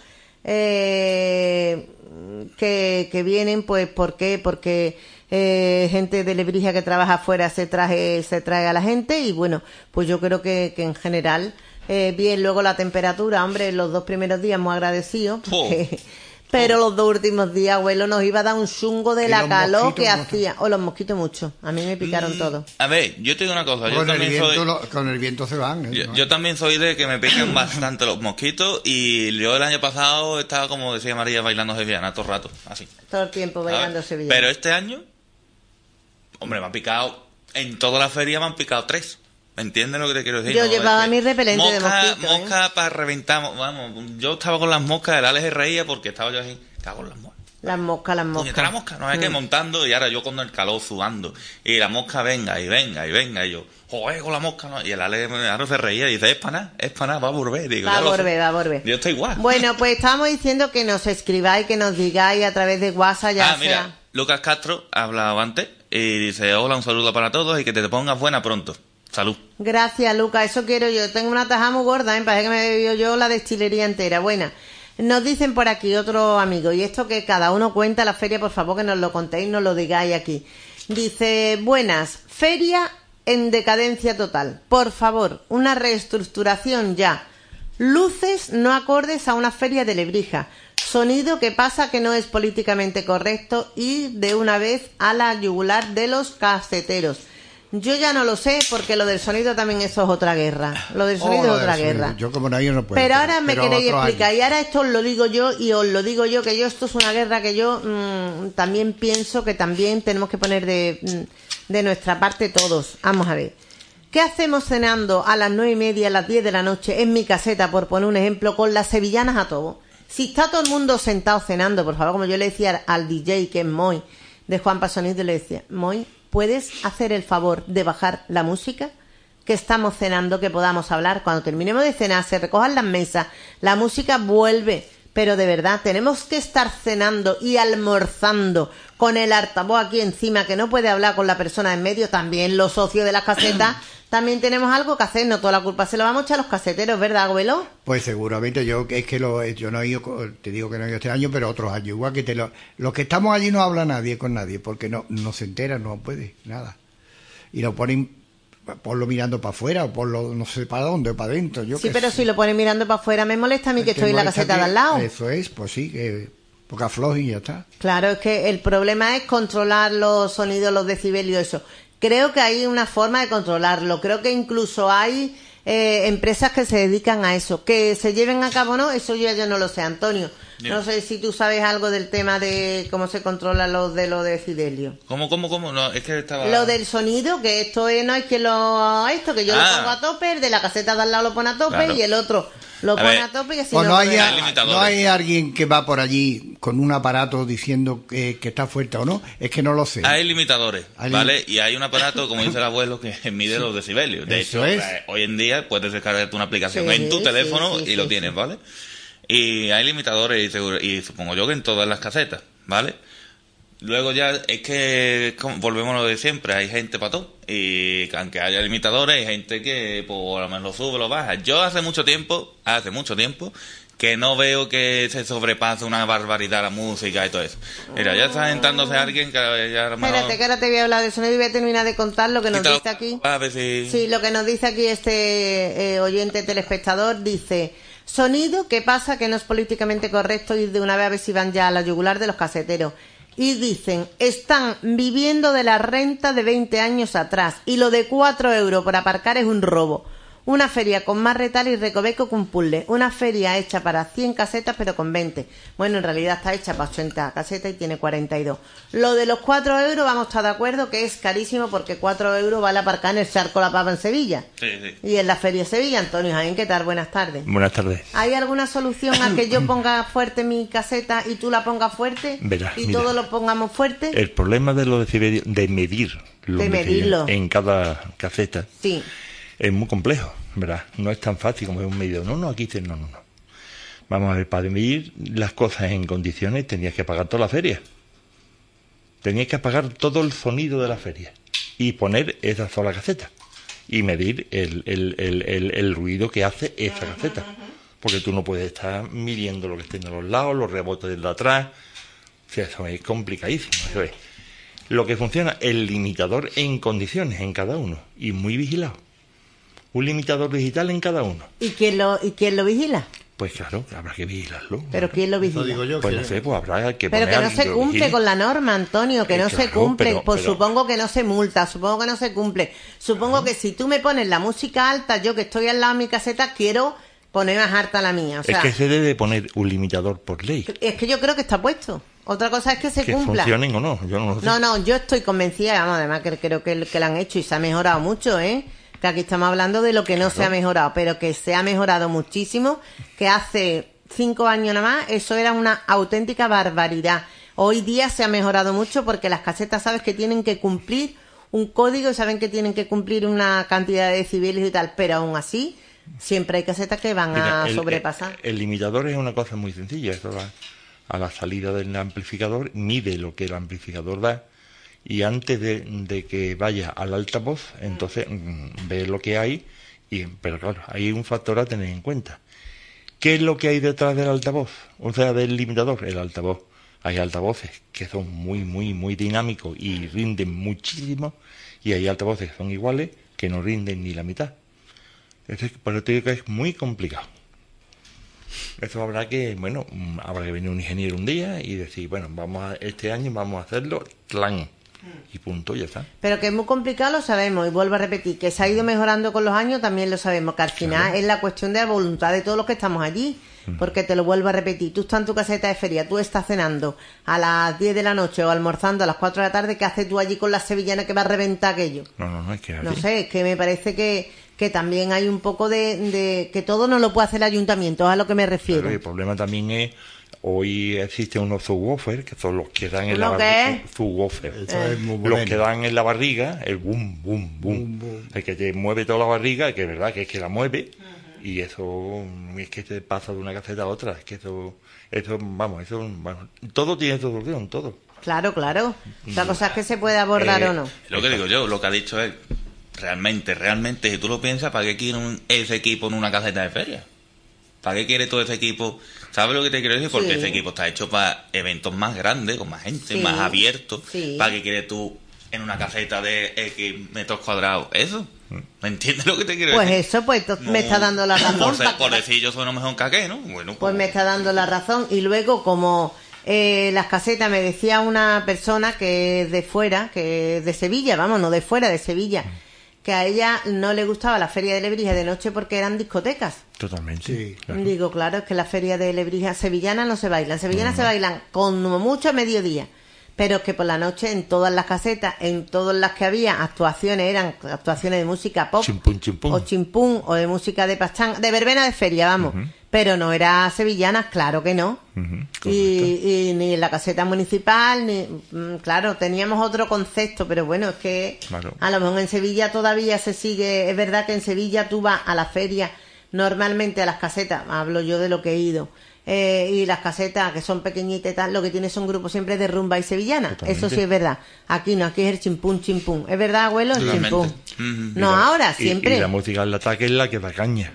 Eh, que, que vienen, pues, ¿por qué? Porque eh, gente de Lebrija que trabaja afuera se trae, se trae a la gente y bueno, pues yo creo que, que en general, eh, bien, luego la temperatura, hombre, los dos primeros días muy agradecidos, porque, oh. pero oh. los dos últimos días, abuelo, nos iba a dar un chungo de la calor que hacía, o oh, los mosquitos mucho, a mí me picaron mm, todos. A ver, yo te digo una cosa, yo con también el viento, soy... lo, con el viento se van. ¿eh? Yo, ¿no? yo también soy de que me pican bastante los mosquitos y yo el año pasado estaba, como decía María, bailando sevillana todo el rato, así. Todo el tiempo bailando sevillana. Pero este año, hombre, me han picado, en toda la feria me han picado tres. ¿Me entiendes lo que te quiero decir? Yo no, llevaba es mi repelente mosca, de mosquitos. Mosca ¿eh? Para reventar, vamos, yo estaba con las moscas, el Ale se reía porque estaba yo así, cago en las moscas. Las moscas, las moscas. La mosca, no es que montando y ahora yo con el calor sudando. Y la mosca venga y venga y venga y yo, joder, con la mosca. ¿No? Y el Ale ahora se reía y dice, es para nada, es para nada, va a volver. Digo, va a volver, va a volver. Yo estoy igual. Bueno, pues estábamos diciendo que nos escribáis, que nos digáis a través de WhatsApp, ya ah, mira, sea... Lucas Castro ha hablado antes y dice, hola, un saludo para todos y que te pongas buena pronto. Salud. Gracias, Lucas, eso quiero yo. Tengo una taja muy gorda, ¿eh? Parece que me he bebido yo la destilería entera. Buena. Nos dicen por aquí otro amigo, y esto que cada uno cuenta la feria, por favor que nos lo contéis, nos lo digáis aquí. Dice, buenas, feria en decadencia total. Por favor, una reestructuración ya. Luces no acordes a una feria de Lebrija. Sonido que pasa que no es políticamente correcto y de una vez a la yugular de los caseteros. Yo ya no lo sé porque lo del sonido también eso es otra guerra. Lo del sonido oh, es otra guerra. Yo como nadie no puedo. Pero ahora me pero queréis explicar años. Y ahora esto os lo digo yo y os lo digo yo que yo esto es una guerra que yo mmm, también pienso que también tenemos que poner de, de nuestra parte todos. Vamos a ver. ¿Qué hacemos cenando a las nueve y media, a las diez de la noche en mi caseta, por poner un ejemplo, con las sevillanas a todo? Si está todo el mundo sentado cenando, por favor, como yo le decía al D J que es Moy, de Juan Pasonido, le decía, Moy, ¿puedes hacer el favor de bajar la música? Que estamos cenando, que podamos hablar. Cuando terminemos de cenar, se recojan las mesas, la música vuelve. Pero de verdad, tenemos que estar cenando y almorzando con el altavoz aquí encima, que no puede hablar con la persona en medio. También los socios de las casetas, también tenemos algo que hacer. No toda la culpa se la vamos a echar a los caseteros, ¿verdad, abuelo? Pues seguramente. Yo es que lo, yo no he ido, te digo que no he ido este año, pero otros años. Igual que te lo, los que estamos allí no habla nadie con nadie, porque no, no se entera, no puede, nada. Y lo ponen... Ponlo mirando para afuera o ponlo no sé para dónde o para adentro. Yo sí, pero sé. Si lo ponen mirando para afuera me molesta a mí que estoy en la caseta de al lado. Eso es, pues sí, que porque afloje y ya está. Claro, es que el problema es controlar los sonidos, los decibelios, eso. Creo que hay una forma de controlarlo. Creo que incluso hay eh, empresas que se dedican a eso. Que se lleven a cabo, ¿no? Eso yo, yo no lo sé, Antonio. No sé si tú sabes algo del tema de cómo se controla los de los decibelios. ¿Cómo, cómo, cómo? No, es que estaba... Lo del sonido, que esto es, no es que lo... Esto, que yo ah. lo pongo a tope, el de la caseta de al lado lo pone a tope claro. y el otro lo a pone ver. a tope y así pues no... No hay, a, no hay alguien que va por allí con un aparato diciendo que, que está fuerte o no, es que no lo sé. Hay limitadores, hay ¿vale? Lim... Y hay un aparato, como dice el abuelo, que mide sí. los decibelios. De Eso hecho, es. hoy en día puedes descargarte una aplicación sí, en tu teléfono sí, sí, y sí, lo tienes, sí. ¿vale? Y hay limitadores y, seguro, y supongo yo que en todas las casetas, ¿vale? Luego ya es que como, volvemos a lo de siempre, hay gente para todo. Y aunque haya limitadores, hay gente que por lo menos lo sube, lo baja. Yo hace mucho tiempo, hace mucho tiempo, que no veo que se sobrepase una barbaridad la música y todo eso. Mira, ya está entrándose alguien que ya... Espérate, que ahora te voy a hablar de sonido y voy a terminar de contar lo que nos dice aquí. A ver si... Sí, lo que nos dice aquí este eh, oyente telespectador, dice... Sonido, ¿qué pasa? Que no es políticamente correcto ir de una vez a ver si van ya a la yugular de los caseteros. Y dicen, están viviendo de la renta de veinte años atrás y lo de cuatro euros por aparcar es un robo. Una feria con más retal y recoveco que un puzzle. Una feria hecha para cien casetas pero con veinte. Bueno, en realidad está hecha para ochenta casetas y tiene cuarenta y dos. Lo de los cuatro euros vamos a estar de acuerdo que es carísimo porque cuatro euros vale aparcar en el Charco La Pava en Sevilla. Sí, sí. Y en la feria de Sevilla. Antonio Jaén, ¿qué tal? Buenas tardes. Buenas tardes. ¿Hay alguna solución a que yo ponga fuerte mi caseta y tú la pongas fuerte? Verás, y mira, todos lo pongamos fuerte. El problema de los decibelios, de medir los de medirlo en cada caseta, sí. es muy complejo, ¿verdad? No es tan fácil como es un medidor. No, no, aquí no, no, no. Vamos a ver, para medir las cosas en condiciones tenías que pagar toda la feria. Tenías que apagar todo el sonido de la feria y poner esa sola caseta y medir el, el, el, el, el ruido que hace esa caseta. Porque tú no puedes estar midiendo lo que esté en los lados, los rebotes de atrás. O sea, eso es complicadísimo. Eso es. Lo que funciona, el limitador en condiciones en cada uno y muy vigilado. Un limitador digital en cada uno. ¿Y quién lo, y quién lo vigila? Pues claro, habrá que vigilarlo. ¿Pero quién lo vigila? Digo yo, pues no sé, pues habrá que Pero poner que no se cumple con la norma, Antonio, que eh, no claro, se cumple. pero, pues pero... supongo que no se multa, supongo que no se cumple. Supongo uh-huh. que si tú me pones la música alta, yo que estoy al lado de mi caseta, quiero poner más alta la mía. O sea, es que se debe poner un limitador por ley. Es que yo creo que está puesto. Otra cosa es que se que cumpla. Que funcionen o no, yo no lo sé. No, no, yo estoy convencida, vamos, además que creo que, que lo han hecho y se ha mejorado mucho, ¿eh? Que aquí estamos hablando de lo que no claro. se ha mejorado, pero que se ha mejorado muchísimo, que hace cinco años nada más eso era una auténtica barbaridad. Hoy día se ha mejorado mucho porque las casetas sabes que tienen que cumplir un código y saben que tienen que cumplir una cantidad de decibeles y tal, pero aún así siempre hay casetas que van Mira, a el, sobrepasar. El, el limitador es una cosa muy sencilla. Eso va a la salida del amplificador, mide lo que el amplificador da y antes de, de que vaya al altavoz, entonces mm, ve lo que hay. Y, pero claro, hay un factor a tener en cuenta. ¿Qué es lo que hay detrás del altavoz? O sea, del limitador, el altavoz. Hay altavoces que son muy, muy, muy dinámicos y rinden muchísimo, y hay altavoces que son iguales que no rinden ni la mitad. Entonces, por eso te digo que es muy complicado. Eso habrá que, bueno, habrá que venir un ingeniero un día y decir, bueno, vamos a, este año vamos a hacerlo, plan, y punto, ya está. Pero que es muy complicado lo sabemos, y vuelvo a repetir, que se ha ido mejorando con los años también lo sabemos, que al final claro. es la cuestión de la voluntad de todos los que estamos allí. Porque te lo vuelvo a repetir, tú estás en tu caseta de feria, tú estás cenando a las diez de la noche o almorzando a las cuatro de la tarde, ¿qué haces tú allí con la sevillana que va a reventar aquello? No, no, no, es que no sé, es que me parece que, que también hay un poco de, de que todo no lo puede hacer el ayuntamiento, es a lo que me refiero. Claro, el problema también es, hoy existen unos subwoofers que son los que dan en ¿Lo la barriga. Subwoofers. Eh. Los que dan en la barriga, el boom, boom, boom, boom. El que te mueve toda la barriga, que es verdad que es que la mueve. Y eso es que te pasa de una caseta a otra, es que eso, eso vamos, eso, bueno, todo tiene solución, todo. Claro, claro. Otra cosa es que se puede abordar eh, o no. Lo que digo yo, lo que ha dicho él, realmente, realmente, si tú lo piensas, ¿para qué quiere un, ese equipo en una caseta de feria? ¿Para qué quiere todo ese equipo? ¿Sabes lo que te quiero decir? Porque sí. ese equipo está hecho para eventos más grandes, con más gente, sí. más abiertos. Sí. ¿Para qué quieres tú en una caseta de X metros cuadrados? ¿Eso? ¿Me entiendes lo que te quiero pues decir? Pues eso, pues no, me está dando la razón. Por, ser, por decir yo soy mejor que aquel, ¿no? Bueno, pues, pues me está dando la razón. Y luego, como eh, las casetas, me decía una persona que es de fuera, que es de Sevilla, vamos, no de fuera, de Sevilla, que a ella no le gustaba la feria de Lebrija de noche porque eran discotecas. Totalmente. Sí, claro. Digo, claro, es que la feria de Lebrija sevillana no se bailan. Sevillanas no. se bailan con mucho a mediodía. Pero es que por la noche en todas las casetas, en todas las que había actuaciones, eran actuaciones de música pop, chimpún, chimpún. o chimpún, o de música de pachán, de verbena de feria, vamos. Uh-huh. Pero no era sevillanas, claro que no. Uh-huh. y, y ni en la caseta municipal, ni claro, teníamos otro concepto, pero bueno, es que claro. a lo mejor en Sevilla todavía se sigue, es verdad que en Sevilla tú vas a la feria, normalmente a las casetas, hablo yo de lo que he ido, Eh, y las casetas que son pequeñitas y tal, lo que tiene son grupos siempre de rumba y sevillana. Totalmente. Eso sí es verdad. Aquí no, aquí es el chimpún, chimpún. ¿Es verdad, abuelo? El chimpún. Mm-hmm. No, la, ahora, y, siempre. Y la música al ataque es la que da caña.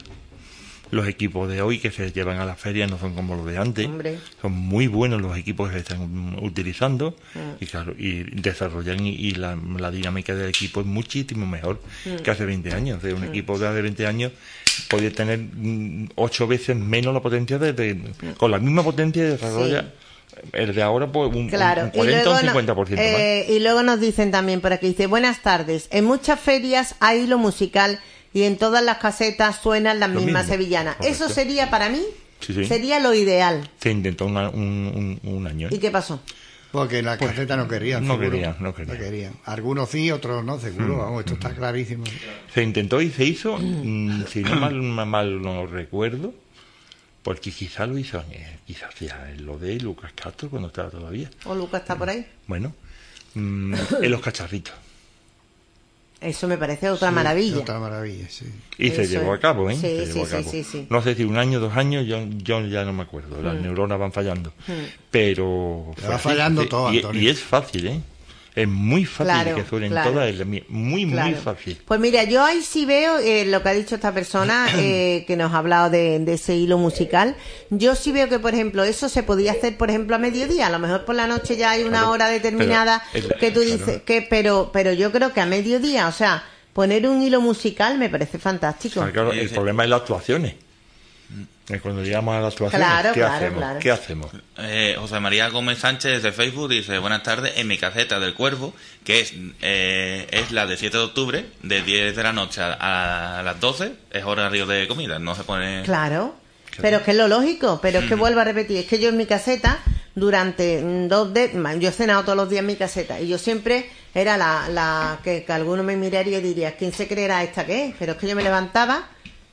Los equipos de hoy que se llevan a las ferias no son como los de antes. Hombre. Son muy buenos los equipos que se están utilizando mm. y claro, y desarrollan y, y la, la dinámica del equipo es muchísimo mejor mm. que hace veinte años. De un mm. equipo de hace veinte años puede tener mm, ocho veces menos la potencia de, de mm. con la misma potencia desarrolla sí. el de ahora pues un, claro. un cuarenta o un cincuenta por ciento no, eh, más. Y luego nos dicen también por aquí, dice, buenas tardes, en muchas ferias hay hilo musical y en todas las casetas suenan las lo mismas mismo. sevillanas. Correcto. Eso sería para mí, sí, sí. sería lo ideal. Se intentó una, un, un, un año. ¿eh? ¿Y qué pasó? Porque las pues, casetas no querían. No seguro. querían, no querían. No querían. Algunos sí, otros no, seguro. Mm, vamos, esto mm. está clarísimo. Se intentó y se hizo, mm, si no mal, mal no recuerdo, porque quizá lo hizo, eh, quizás ya en lo de Lucas Castro cuando estaba todavía. ¿O Lucas está por ahí? Bueno, mm, en los cacharritos. Eso me parece otra sí, maravilla. Otra maravilla, sí. Y se llevó a cabo, ¿eh? Sí, se sí, llevó sí, a cabo. sí, sí. No sé si un año, dos años, yo, yo ya no me acuerdo. Las mm. neuronas van fallando. Mm. Pero... Va así, fallando así, todo, y, Antonio. Y es fácil, ¿eh? Es muy fácil claro, que suenen claro. todas, muy, claro. muy fácil. Pues mira, yo ahí sí veo eh, lo que ha dicho esta persona eh, que nos ha hablado de, de ese hilo musical. Yo sí veo que, por ejemplo, eso se podía hacer, por ejemplo, a mediodía. A lo mejor por la noche ya hay una claro, hora determinada pero, que tú claro. dices que, pero, pero yo creo que a mediodía, o sea, poner un hilo musical me parece fantástico. Claro, claro, el problema es las actuaciones. Cuando llegamos a las actuaciones, claro, ¿qué, claro, hacemos? Claro. ¿Qué hacemos? Eh, José María Gómez Sánchez de Facebook dice, buenas tardes, en mi caseta del Cuervo, que es eh, es la de siete de octubre, de diez de la noche a, a las doce, es horario de comida, no se pone... Claro, pero es que es lo lógico, pero es que vuelvo a repetir, es que yo en mi caseta, durante dos de... yo he cenado todos los días en mi caseta, y yo siempre era la, la que, que alguno me miraría y diría, ¿quién se creerá esta que es? Pero es que yo me levantaba...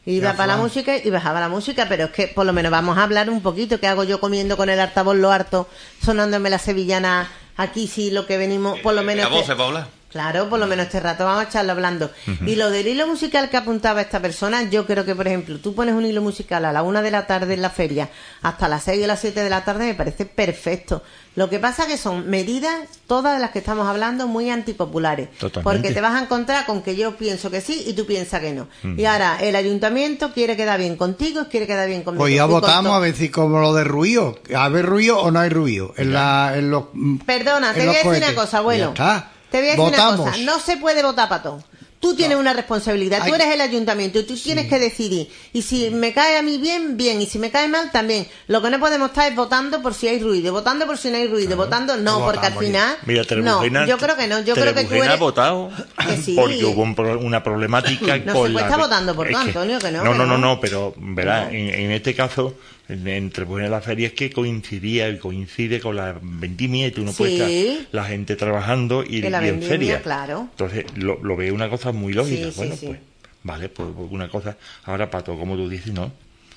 Iba Ya para la fue. música y bajaba la música, pero es que por lo menos vamos a hablar un poquito. ¿Qué hago yo comiendo con el altavoz lo harto, sonándome la sevillana aquí? Sí, lo que venimos, por lo menos... La voz este- se va a hablar. Claro, por lo menos este rato vamos a echarlo hablando. Uh-huh. Y lo del hilo musical que apuntaba esta persona, yo creo que, por ejemplo, tú pones un hilo musical a la una de la tarde en la feria hasta las seis o las siete de la tarde, me parece perfecto. Lo que pasa que son medidas, todas de las que estamos hablando, muy antipopulares. Totalmente. Porque te vas a encontrar con que yo pienso que sí y tú piensas que no. Uh-huh. Y ahora el ayuntamiento quiere quedar bien contigo, quiere quedar bien conmigo. Pues ya votamos a ver si como lo de ruido. ¿A ver ruido o no hay ruido? En, la, en los Perdona, en te voy los a decir cohetes. una cosa, abuelo. Ya está. Te voy a decir Votamos. una cosa, no se puede votar para todo. Tú tienes No. una responsabilidad, Hay- tú eres el ayuntamiento y tú tienes que decidir. Y si me cae a mí bien, bien, y si me cae mal, también. Lo que no podemos estar es votando por si hay ruido, votando por si no hay ruido, votando no, No porque al votamos, final... Mira, no, Telebujena, yo creo que no, yo creo que tú Telebujena eres... ha votado Que sí. porque hubo un pro- una problemática No con se puede la... estar votando por es todo, Antonio, que no, No, que no, no, no. no, pero verá, No. en, en este caso, en- entre buenas las ferias que coincidía y coincide con la vendimia y tú no Sí. puedes estar la gente trabajando y, Que la y en vendimia, feria. claro. Entonces, lo, lo veo una cosa muy lógica. Sí, sí, bueno, sí. pues, vale, pues una cosa, ahora para todo como tú dices, no.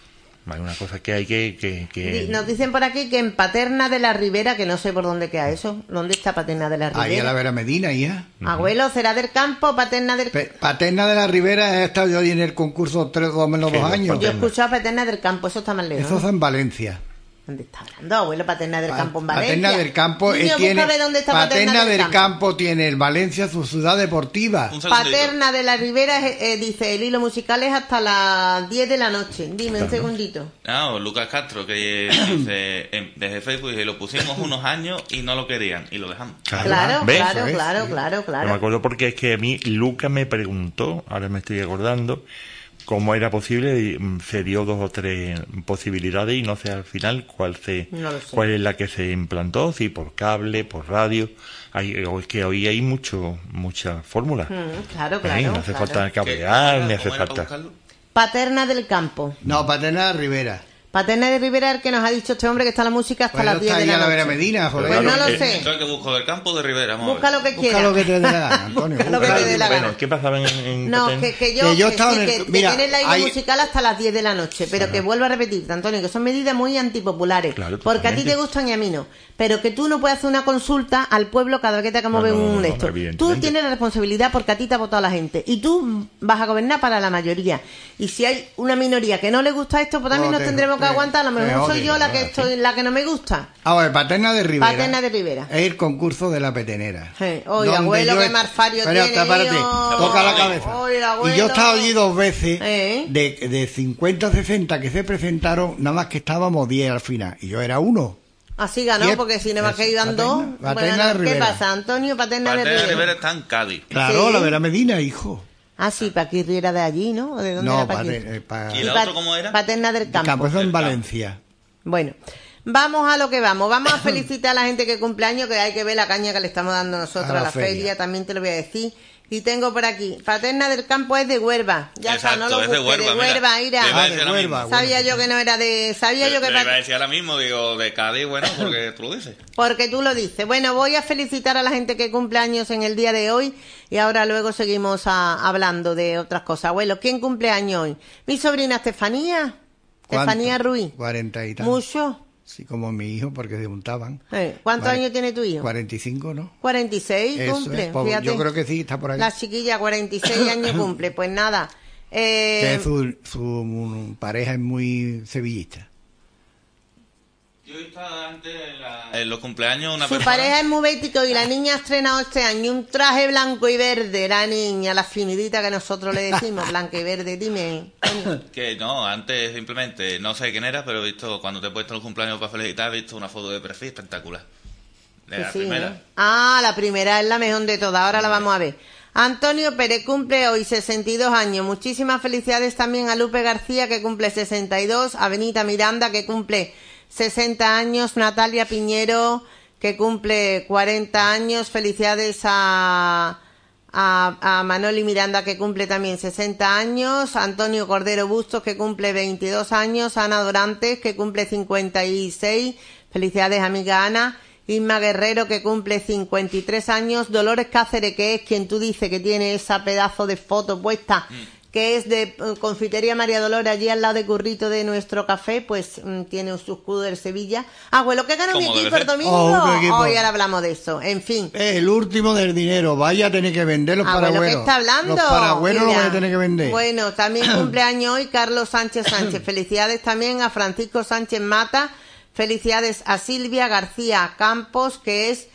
Hay una cosa que hay que... que, que... Nos dicen por aquí que en Paterna de la Ribera, que no sé por dónde queda eso. ¿Dónde está Paterna de la Ribera? Ahí a la Vera Medina, ya. Abuelo, ¿será del campo, Paterna del... Pe- Paterna de la Ribera he estado yo en el concurso tres o menos ¿Qué dos es años. Yo he escuchado Paterna del campo, eso está más lejos. Eso está en Valencia. ¿Dónde está hablando, abuelo? Paterna del Pa- campo en Valencia. Paterna del Campo eh, Niño, tiene busca ver dónde está Paterna del campo. Campo tiene en Valencia su ciudad deportiva. Un segundito. Paterna de la Ribera, eh, dice, el hilo musical es hasta las diez de la noche. Dime, un segundito. No, Lucas Castro, que dice em, desde Facebook, dice, lo pusimos unos años y no lo querían, y lo dejamos. Claro, ¿ves? claro, Eso es, claro, sí. claro, No me claro. acuerdo porque es que a mí Luca me preguntó, ahora me estoy acordando, cómo era posible, y, mm, se dio dos o tres posibilidades y no sé al final cuál se No lo sé. cuál es la que se implantó, si por cable, por radio. Hay, o es que hoy hay mucho muchas fórmulas. Mm, claro, ¿Eh? claro. No hace claro. falta ¿Qué- cablear, cómo ni era- hace cómo era para falta. buscarlo? Paterna del campo. No, Paterna de la Ribera. Paterna de Ribera, el que nos ha dicho este hombre que está la música hasta Pues las no diez está de ahí la a la Vera noche. Medina, joder. Pues no Claro, lo eh, sé. Entonces, que busco del campo de Rivera, vamos a Busca ver. lo que Busca quiera. lo que te dé la gana, Antonio. Busca lo que busca. te dé la gana. Bueno, ¿qué pasaba en, en No, Paterna? que, que yo, Que yo que estaba sí, en el- que, que mira, tienen la hilo hay- musical hasta las diez de la noche, pero que vuelvo a repetirte, Antonio, que son medidas muy antipopulares, Claro, porque a ti totalmente. te gustan y a mí no, pero que tú no puedes hacer una consulta al pueblo cada vez que te No, mover no, no, un no, de no, estos. Tú evidentemente. tienes la responsabilidad porque a ti te ha votado la gente y tú vas a gobernar para la mayoría. Y si hay una minoría que no le gusta esto, pues también No, nos te- tendremos que te- aguantar. A lo te mejor soy odio, yo la que ¿verdad? estoy, la que no me gusta. A ver, Paterna de Ribera. Paterna de Ribera. Es el concurso de la petenera. Sí. Oye, Donde abuelo, yo qué est- marfario Espérate, tiene, espérate, hijo. toca la cabeza. Oye, abuelo. Y yo he estado allí dos veces, ¿Eh? de, de cincuenta a sesenta que se presentaron, nada más que estábamos diez al final. Y yo era uno. Así ganó, Y es- porque si no más es que iban dos. Paterna- Paterna de ¿Qué Ribera. pasa, Antonio? Paterna de Paterna de Ribera. Rivera está en Cádiz. Claro, Sí. la Vera Medina, hijo. Ah, sí, Paquirri era de allí, ¿no? ¿O ¿de dónde No, era Paquirri? Pater- eh, pa- ¿Y la Pa- otra cómo era? Paterna del campo. Campo, eso en Del campo. Valencia. Bueno, vamos a lo que vamos. Vamos a felicitar a la gente que cumple años, que hay que ver la caña que le estamos dando nosotros A a la la, feria. feria. también te lo voy a decir. Y tengo por aquí, Paterna del Campo es de Huelva. Ya está, Exacto, no lo es de busques, Huelva, de Huelva, mira. ira. Te iba a Ah, decir de ahora Huelva. mismo. Sabía yo que no era de... Sabía yo que... Te iba a Pat- decir ahora mismo, digo, de Cádiz, bueno, porque tú lo dices. Porque tú lo dices. Bueno, voy a felicitar a la gente que cumple años en el día de hoy y ahora luego seguimos a- hablando de otras cosas. Abuelo, ¿quién cumple años hoy? Mi sobrina Estefanía. ¿Cuánto? Estefanía Ruiz. Cuarenta y tantos. ¿Mucho? Sí, como mi hijo, porque se juntaban. Eh, ¿Cuántos Cuare- años tiene tu hijo? cuarenta y cinco, ¿no? cuarenta y seis Eso cumple. es, pues, Fíjate. yo creo que sí, está por ahí. La chiquilla, cuarenta y seis años cumple. Pues nada. Eh, Que su, su mm, pareja es muy sevillista. Yo estaba antes en, la- en los cumpleaños una Su persona... pareja es muy bético y la niña ha estrenado este año un traje blanco y verde. La niña, la finidita que nosotros le decimos, blanca y verde. Dime, coño. Que no, antes simplemente, no sé quién era, pero he visto, cuando te he puesto los cumpleaños para felicitar, he visto una foto de perfil espectacular. De Que la sí, primera. ¿no? Ah, la primera es la mejor de todas. Ahora la vamos a ver. Antonio Pérez cumple hoy sesenta y dos años. Muchísimas felicidades también a Lupe García, que cumple sesenta y dos. A Benita Miranda, que cumple sesenta años. Natalia Piñero, que cumple cuarenta años. Felicidades a, a, a Manoli Miranda, que cumple también sesenta años. Antonio Cordero Bustos, que cumple veintidós años. Ana Dorantes, que cumple cincuenta y seis. Felicidades, amiga Ana. Isma Guerrero, que cumple cincuenta y tres años. Dolores Cáceres, que es quien tú dices que tiene esa pedazo de foto puesta, que es de eh, Confitería María Dolores, allí al lado de Currito de nuestro café, pues mm, tiene su escudo del Sevilla. Abuelo, ¿qué ganó mi ¿Cómo equipo debe el ser? domingo? Oh, otro equipo. Hoy ahora hablamos de eso. En fin. El último del dinero. Vaya a tener que vender los Abuelo, paragüeros. ¿qué está hablando? Los paragüeros los Mira, vaya a tener que vender. Bueno, también cumpleaños hoy Carlos Sánchez Sánchez. Felicidades también a Francisco Sánchez Mata. Felicidades a Silvia García Campos, que es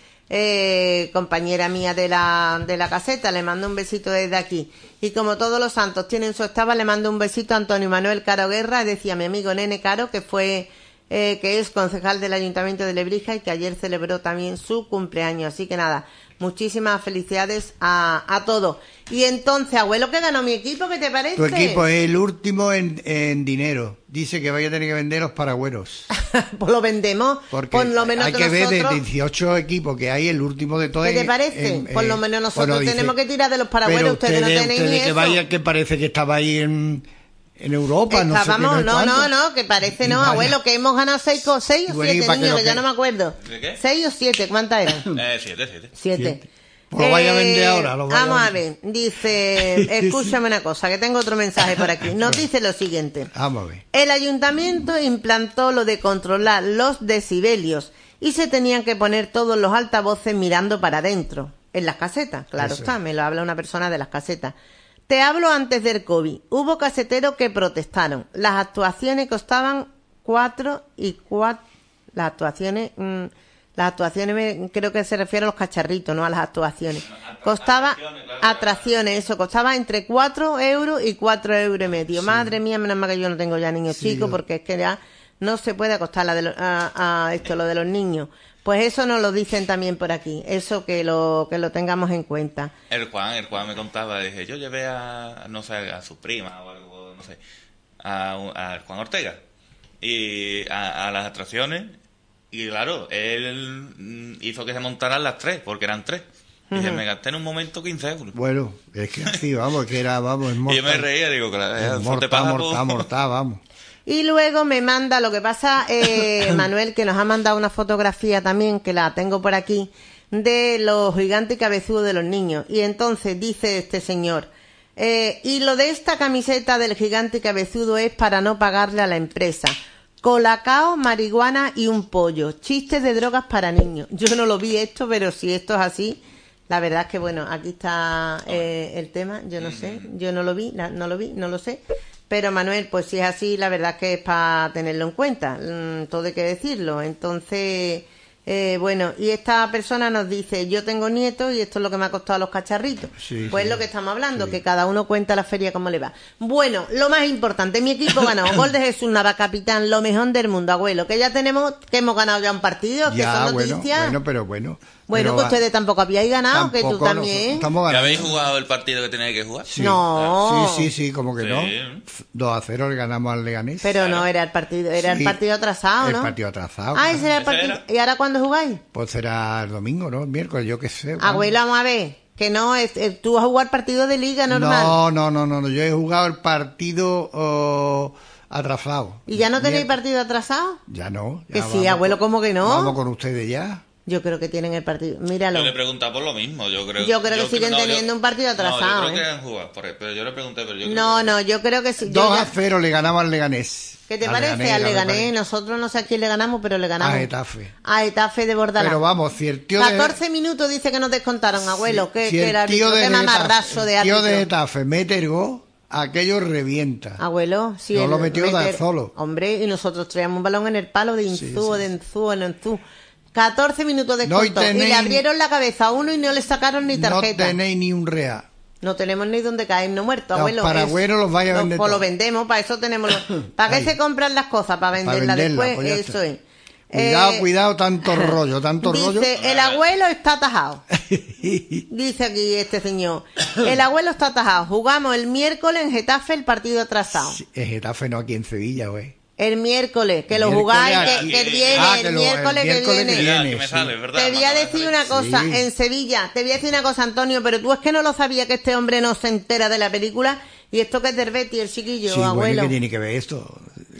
eh, compañera mía de la, de la caseta. Le mando un besito desde aquí. Y como todos los santos tienen su estaba, le mando un besito a Antonio Manuel Caro Guerra, decía mi amigo Nene Caro, que fue eh, que es concejal del Ayuntamiento de Lebrija y que ayer celebró también su cumpleaños. Así que nada, muchísimas felicidades a, a todos. Y entonces, abuelo, ¿qué ganó mi equipo? ¿Qué te parece? Tu equipo es el último en, en dinero. Dice que vaya a tener que vender los paragüeros. Pues lo vendemos. Porque por lo menos hay que ver nosotros... de dieciocho equipos que hay, el último de todos. ¿Qué te en- parece? en- Por lo en- menos nosotros bueno, dice, tenemos que tirar de los paragüeros. pero Ustedes, no tenéis ni ustedes que eso. vaya, que parece que estaba ahí en, en Europa, no sé qué, Estábamos, sé no, cuánto. no, no, que parece Y no, vaya. abuelo, que hemos ganado seis, co- seis Y o bueno, ¿y siete para qué niños, lo que ya que- no me acuerdo. ¿De qué? ¿Seis o siete? ¿Cuántas eran? Eh, siete, siete. Siete. Siete. Pues lo vaya a vender ahora, lo vaya Vamos a a ver, dice, escúchame una cosa, que tengo otro mensaje por aquí. Nos dice lo siguiente. Vamos a ver. El ayuntamiento implantó lo de controlar los decibelios y se tenían que poner todos los altavoces mirando para adentro, en las casetas, claro Eso está, es. me lo habla una persona de las casetas. Te hablo antes del COVID. Hubo caseteros que protestaron. Las actuaciones costaban cuatro y cuatro... Las actuaciones... mm, las actuaciones me- creo que se refiere a los cacharritos, no a las actuaciones. Costaba... Atracciones, eso. Costaba entre cuatro euros y cuatro euros y medio. Madre mía, menos mal que yo no tengo ya niños Sí, chicos, yo- porque es que ya no se puede acostar la de lo- a, a esto, lo de los niños. Pues eso nos lo dicen también por aquí. Eso que lo, que lo tengamos en cuenta. El Juan, el Juan me contaba, dije, yo llevé a, no sé, a su prima o algo, no sé, a, a Juan Ortega y a, a las atracciones y claro, él mm, hizo que se montaran las tres, porque eran tres. Y dije, me gasté en un momento quince euros. Bueno, es que así, vamos, que era, vamos, es Y mortal. yo me reía, digo, claro, Es eh, ponte mortal, paja, mortal, pues. mortal, vamos. Y luego me manda, lo que pasa, eh, Manuel, que nos ha mandado una fotografía también, que la tengo por aquí, de los gigantes cabezudos de los niños. Y entonces dice este señor, eh, y lo de esta camiseta del gigante cabezudo es para no pagarle a la empresa. Colacao, marihuana y un pollo. Chistes de drogas para niños. Yo no lo vi esto, pero si esto es así, la verdad es que bueno, aquí está eh, el tema. Yo no sé, yo no lo vi, la- no lo vi, no lo sé. Pero Manuel, pues si es así, la verdad es que es para tenerlo en cuenta. Mm, todo hay que decirlo. Entonces, eh, bueno, y esta persona nos dice, yo tengo nietos y esto es lo que me ha costado los cacharritos. Sí, pues sí. lo que estamos hablando, que cada uno cuenta la feria como le va. Bueno, lo más importante, mi equipo ganó. Gol de Jesús Nava, capitán, lo mejor del mundo, abuelo. Que ya tenemos, que hemos ganado ya un partido, que Ya, son bueno, noticias. bueno, pero bueno. Bueno, Pero que va- ustedes tampoco habíais ganado, que tú tampoco también. nosotros estamos ¿Ya ganando. habéis jugado el partido que tenéis que jugar? Sí. No. Sí, sí, sí, como que Sí. no. dos a cero le ganamos al Leganés. Pero no, era el partido, era el Sí. partido atrasado, ¿no? El partido atrasado. Ah, ese era el Ese partido. era. ¿Y ahora cuándo jugáis? Pues será el domingo, ¿no? El miércoles, yo qué sé. bueno. Abuelo, vamos a ver. Que no, es, es- tú vas a jugar partido de liga normal. No, no, no, no, no, yo he jugado el partido oh, atrasado. ¿Y ya no tenéis Mier- partido atrasado? Ya no. Que ya sí, abuelo, ¿cómo que no? Vamos con ustedes ya. Yo creo que tienen el partido. Míralo. Yo le preguntaba por lo mismo, yo creo. Yo creo que siguen no, yo- teniendo un partido atrasado, No, yo creo ¿eh? que han jugado, por ahí, pero yo le pregunté, pero yo creo No, que- no, yo creo que sí. Yo dos ya- a cero le ganamos al Leganés. ¿Qué te Al parece? Leganés, Al me Leganés. parece. Nosotros no sé a quién le ganamos, pero le ganamos. A Getafe. A Getafe de Bordalás. Pero vamos, si el tío de... catorce minutos dice que nos descontaron, abuelo. que, si que el el árbitro, tío de qué Getafe- mamarracho de el tío árbitro. de Getafe mete el gol, aquello revienta. Abuelo, si No él lo metió meter- Dan solo. Hombre, y nosotros traíamos un balón en el palo de Sí, Inzú, sí. de Inzú, de Inzú. catorce minutos de No, y descontó. Y, tenéis- le abrieron la cabeza a uno y no le sacaron ni No tarjeta. tenéis ni un real. No tenemos ni donde caernos muertos, Los abuelo. paragüeros los vais a no, vender Pues lo todos. vendemos, para eso tenemos los... ¿Para qué Ahí. se compran las cosas? Para venderlas venderla, después, pues ya eso está. es. Cuidado, Eh, cuidado, tanto rollo, tanto dice, rollo. el abuelo está atajado. Dice aquí este señor. El abuelo está atajado. Jugamos el miércoles en Getafe el partido atrasado. Sí, es Getafe, no aquí en Sevilla, güey. El miércoles, que lo Miércoles jugáis, que, aquí. que viene, Ah, el, que lo- el miércoles miércoles que que viene. Mira, viene, que me sí. sale, ¿verdad? Te voy a Manda, decir manda. una cosa, Sí. en Sevilla, te voy a decir una cosa, Antonio, pero tú es que no lo sabías que este hombre no se entera de la película y esto que es del Betty, el chiquillo, Sí, bueno, abuelo. ¿qué tiene que ver esto?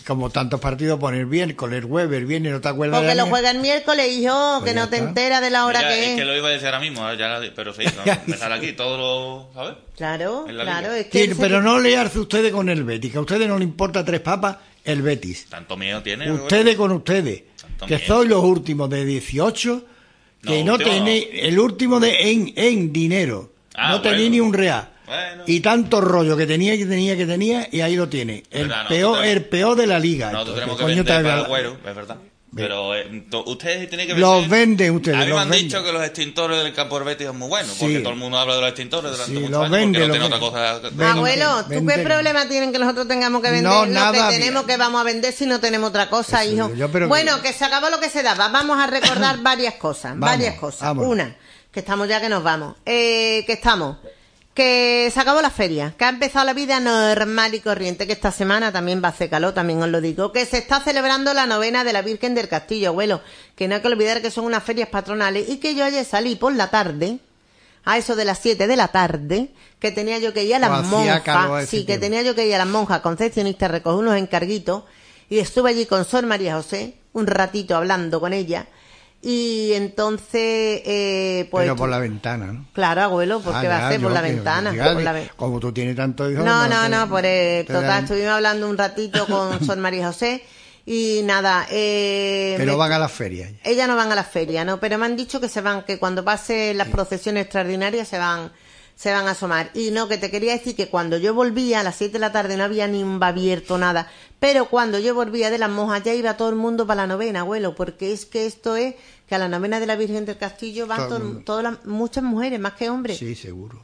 como tantos partidos, poner bien, con el jueves, el viernes, no te acuerdas. Porque de lo juega el miércoles, hijo, pues que no te está. enteras de la hora Mira, que es es. que lo iba a decir ahora mismo, ya, pero sí, no, empezar aquí, todo lo, ¿sabes? Claro, En la claro, liga. es que... Sí, pero no learse ustedes con el Betis, que a ustedes no les importa tres papas el Betis. Tanto miedo tiene. Ustedes con ustedes, Tanto que miedo. sois los últimos de dieciocho, que No, no, último tenéis, el último de en, en dinero, Ah, no tenéis bueno. ni un real. Bueno. Y tanto rollo que tenía, que tenía, que tenía, y ahí lo tiene. El Verdad, no, peor, tenemos- el peor de la liga. Nosotros esto, tenemos que que coño vender te para habla- el güero, es verdad. Pero eh, to- ustedes tienen que Los vender- venden ustedes, A mí me los han venden. dicho que los extintores del campo del Betis son muy buenos, Sí. porque todo el mundo habla de los extintores durante Sí, muchos los años, vende, porque no los tiene otra vende. cosa. que- Vende. Abuelo, ¿tú vende. qué problema tienen que nosotros tengamos que vender No, lo nada, que tenemos mira. que vamos a vender si no tenemos otra cosa, Eso hijo? digo yo, pero bueno, que- que se acabó lo que se daba. Vamos a recordar varias cosas, Vamos, varias cosas. vámonos. Una, que estamos ya que nos vamos. Eh, que estamos... Que se acabó la feria, que ha empezado la vida normal y corriente, que esta semana también va a hacer calor, también os lo digo, que se está celebrando la novena de la Virgen del Castillo, abuelo, que no hay que olvidar que son unas ferias patronales y que yo ayer salí por la tarde, a eso de las siete de la tarde, que tenía yo que ir a las O hacía calor monjas, ese sí, que tiempo. tenía yo que ir a las monjas concepcionistas a recoger unos encarguitos y estuve allí con Sor María José, un ratito hablando con ella y entonces, eh, pues... Pero por la ventana, ¿no? Claro, abuelo, porque Ah, va ya, a ser por yo la que- ventana. diga, por la ve- Como tú tienes tantos hijos. No, no, te- no, por eh, te total, dan- estuvimos hablando un ratito con Sor María José y nada, eh, Pero me- van a las ferias. ellas no van a la feria, ¿no? Pero me han dicho que se van, que cuando pase las procesiones extraordinarias se van, se van a asomar. Y no, que te quería decir que cuando yo volvía a las siete de la tarde no había ni un bar abierto, nada. Pero cuando yo volvía de las monjas ya iba todo el mundo para la novena, abuelo, porque es que esto es que a la novena de la Virgen del Castillo van Todo el to- mundo. todas las, muchas mujeres, más que hombres. Sí, seguro.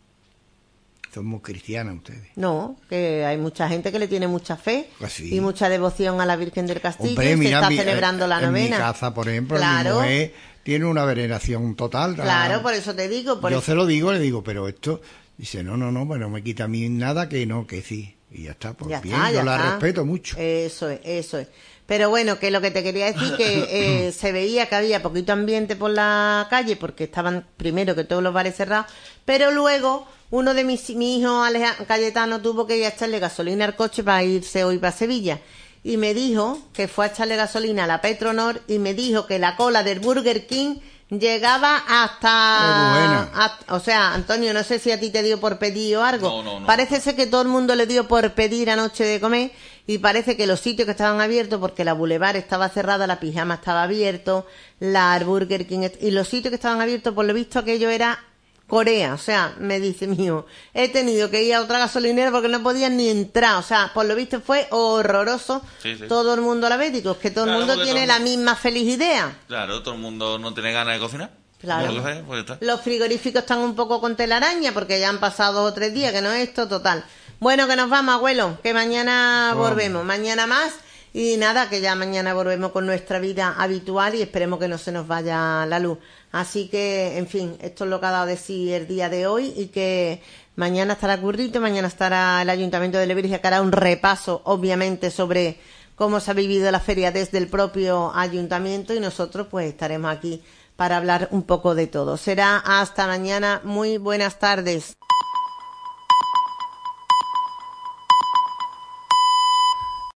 Somos cristianas ustedes. No, que hay mucha gente que le tiene mucha fe Pues sí. y mucha devoción a la Virgen del Castillo Hombre, y mira, se está mi- celebrando la en novena. mi casa, por ejemplo, mi claro, mujer tiene una veneración total. claro, por eso te digo. Por Yo eso- se lo digo, le digo, pero esto... Dice, no, no, no, pues no me quita a mí nada, que no, que sí. Y ya está, pues Ya bien, está, yo ya la está. respeto mucho. Eso es, eso es. Pero bueno, que lo que te quería decir que eh, se veía que había poquito ambiente por la calle porque estaban primero que todos los bares cerrados, pero luego uno de mis mi hijo Aleja- Cayetano tuvo que ir a echarle gasolina al coche para irse hoy para Sevilla y me dijo que fue a echarle gasolina a la Petronor y me dijo que la cola del Burger King llegaba hasta, Qué buena. hasta- o sea, Antonio, no sé si a ti te dio por pedir o algo. No, no, no. Parece ser que todo el mundo le dio por pedir anoche de comer y parece que los sitios que estaban abiertos, porque la Boulevard estaba cerrada, la Pijama estaba abierto, la Burger King est- y los sitios que estaban abiertos, por lo visto aquello era Corea. O sea, me dice mío, he tenido que ir a otra gasolinera porque no podían ni entrar. O sea, por lo visto fue horroroso. Sí, sí. Todo el mundo la ve, digo, es que todo el Claro, mundo porque tiene todo la el mundo- misma feliz idea. Claro, todo el mundo no tiene ganas de cocinar. Claro. Como lo que sea, pues ya está. Los frigoríficos están un poco con telaraña porque ya han pasado dos o tres días, que no es esto, total. Bueno, que nos vamos, abuelo, que mañana Vamos. volvemos, mañana más. Y nada, que ya mañana volvemos con nuestra vida habitual y esperemos que no se nos vaya la luz. Así que, en fin, esto es lo que ha dado de sí el día de hoy y que mañana estará Currito, mañana estará el Ayuntamiento de Lebrija, que hará un repaso, obviamente, sobre cómo se ha vivido la feria desde el propio Ayuntamiento y nosotros pues estaremos aquí para hablar un poco de todo. Será hasta mañana. Muy buenas tardes.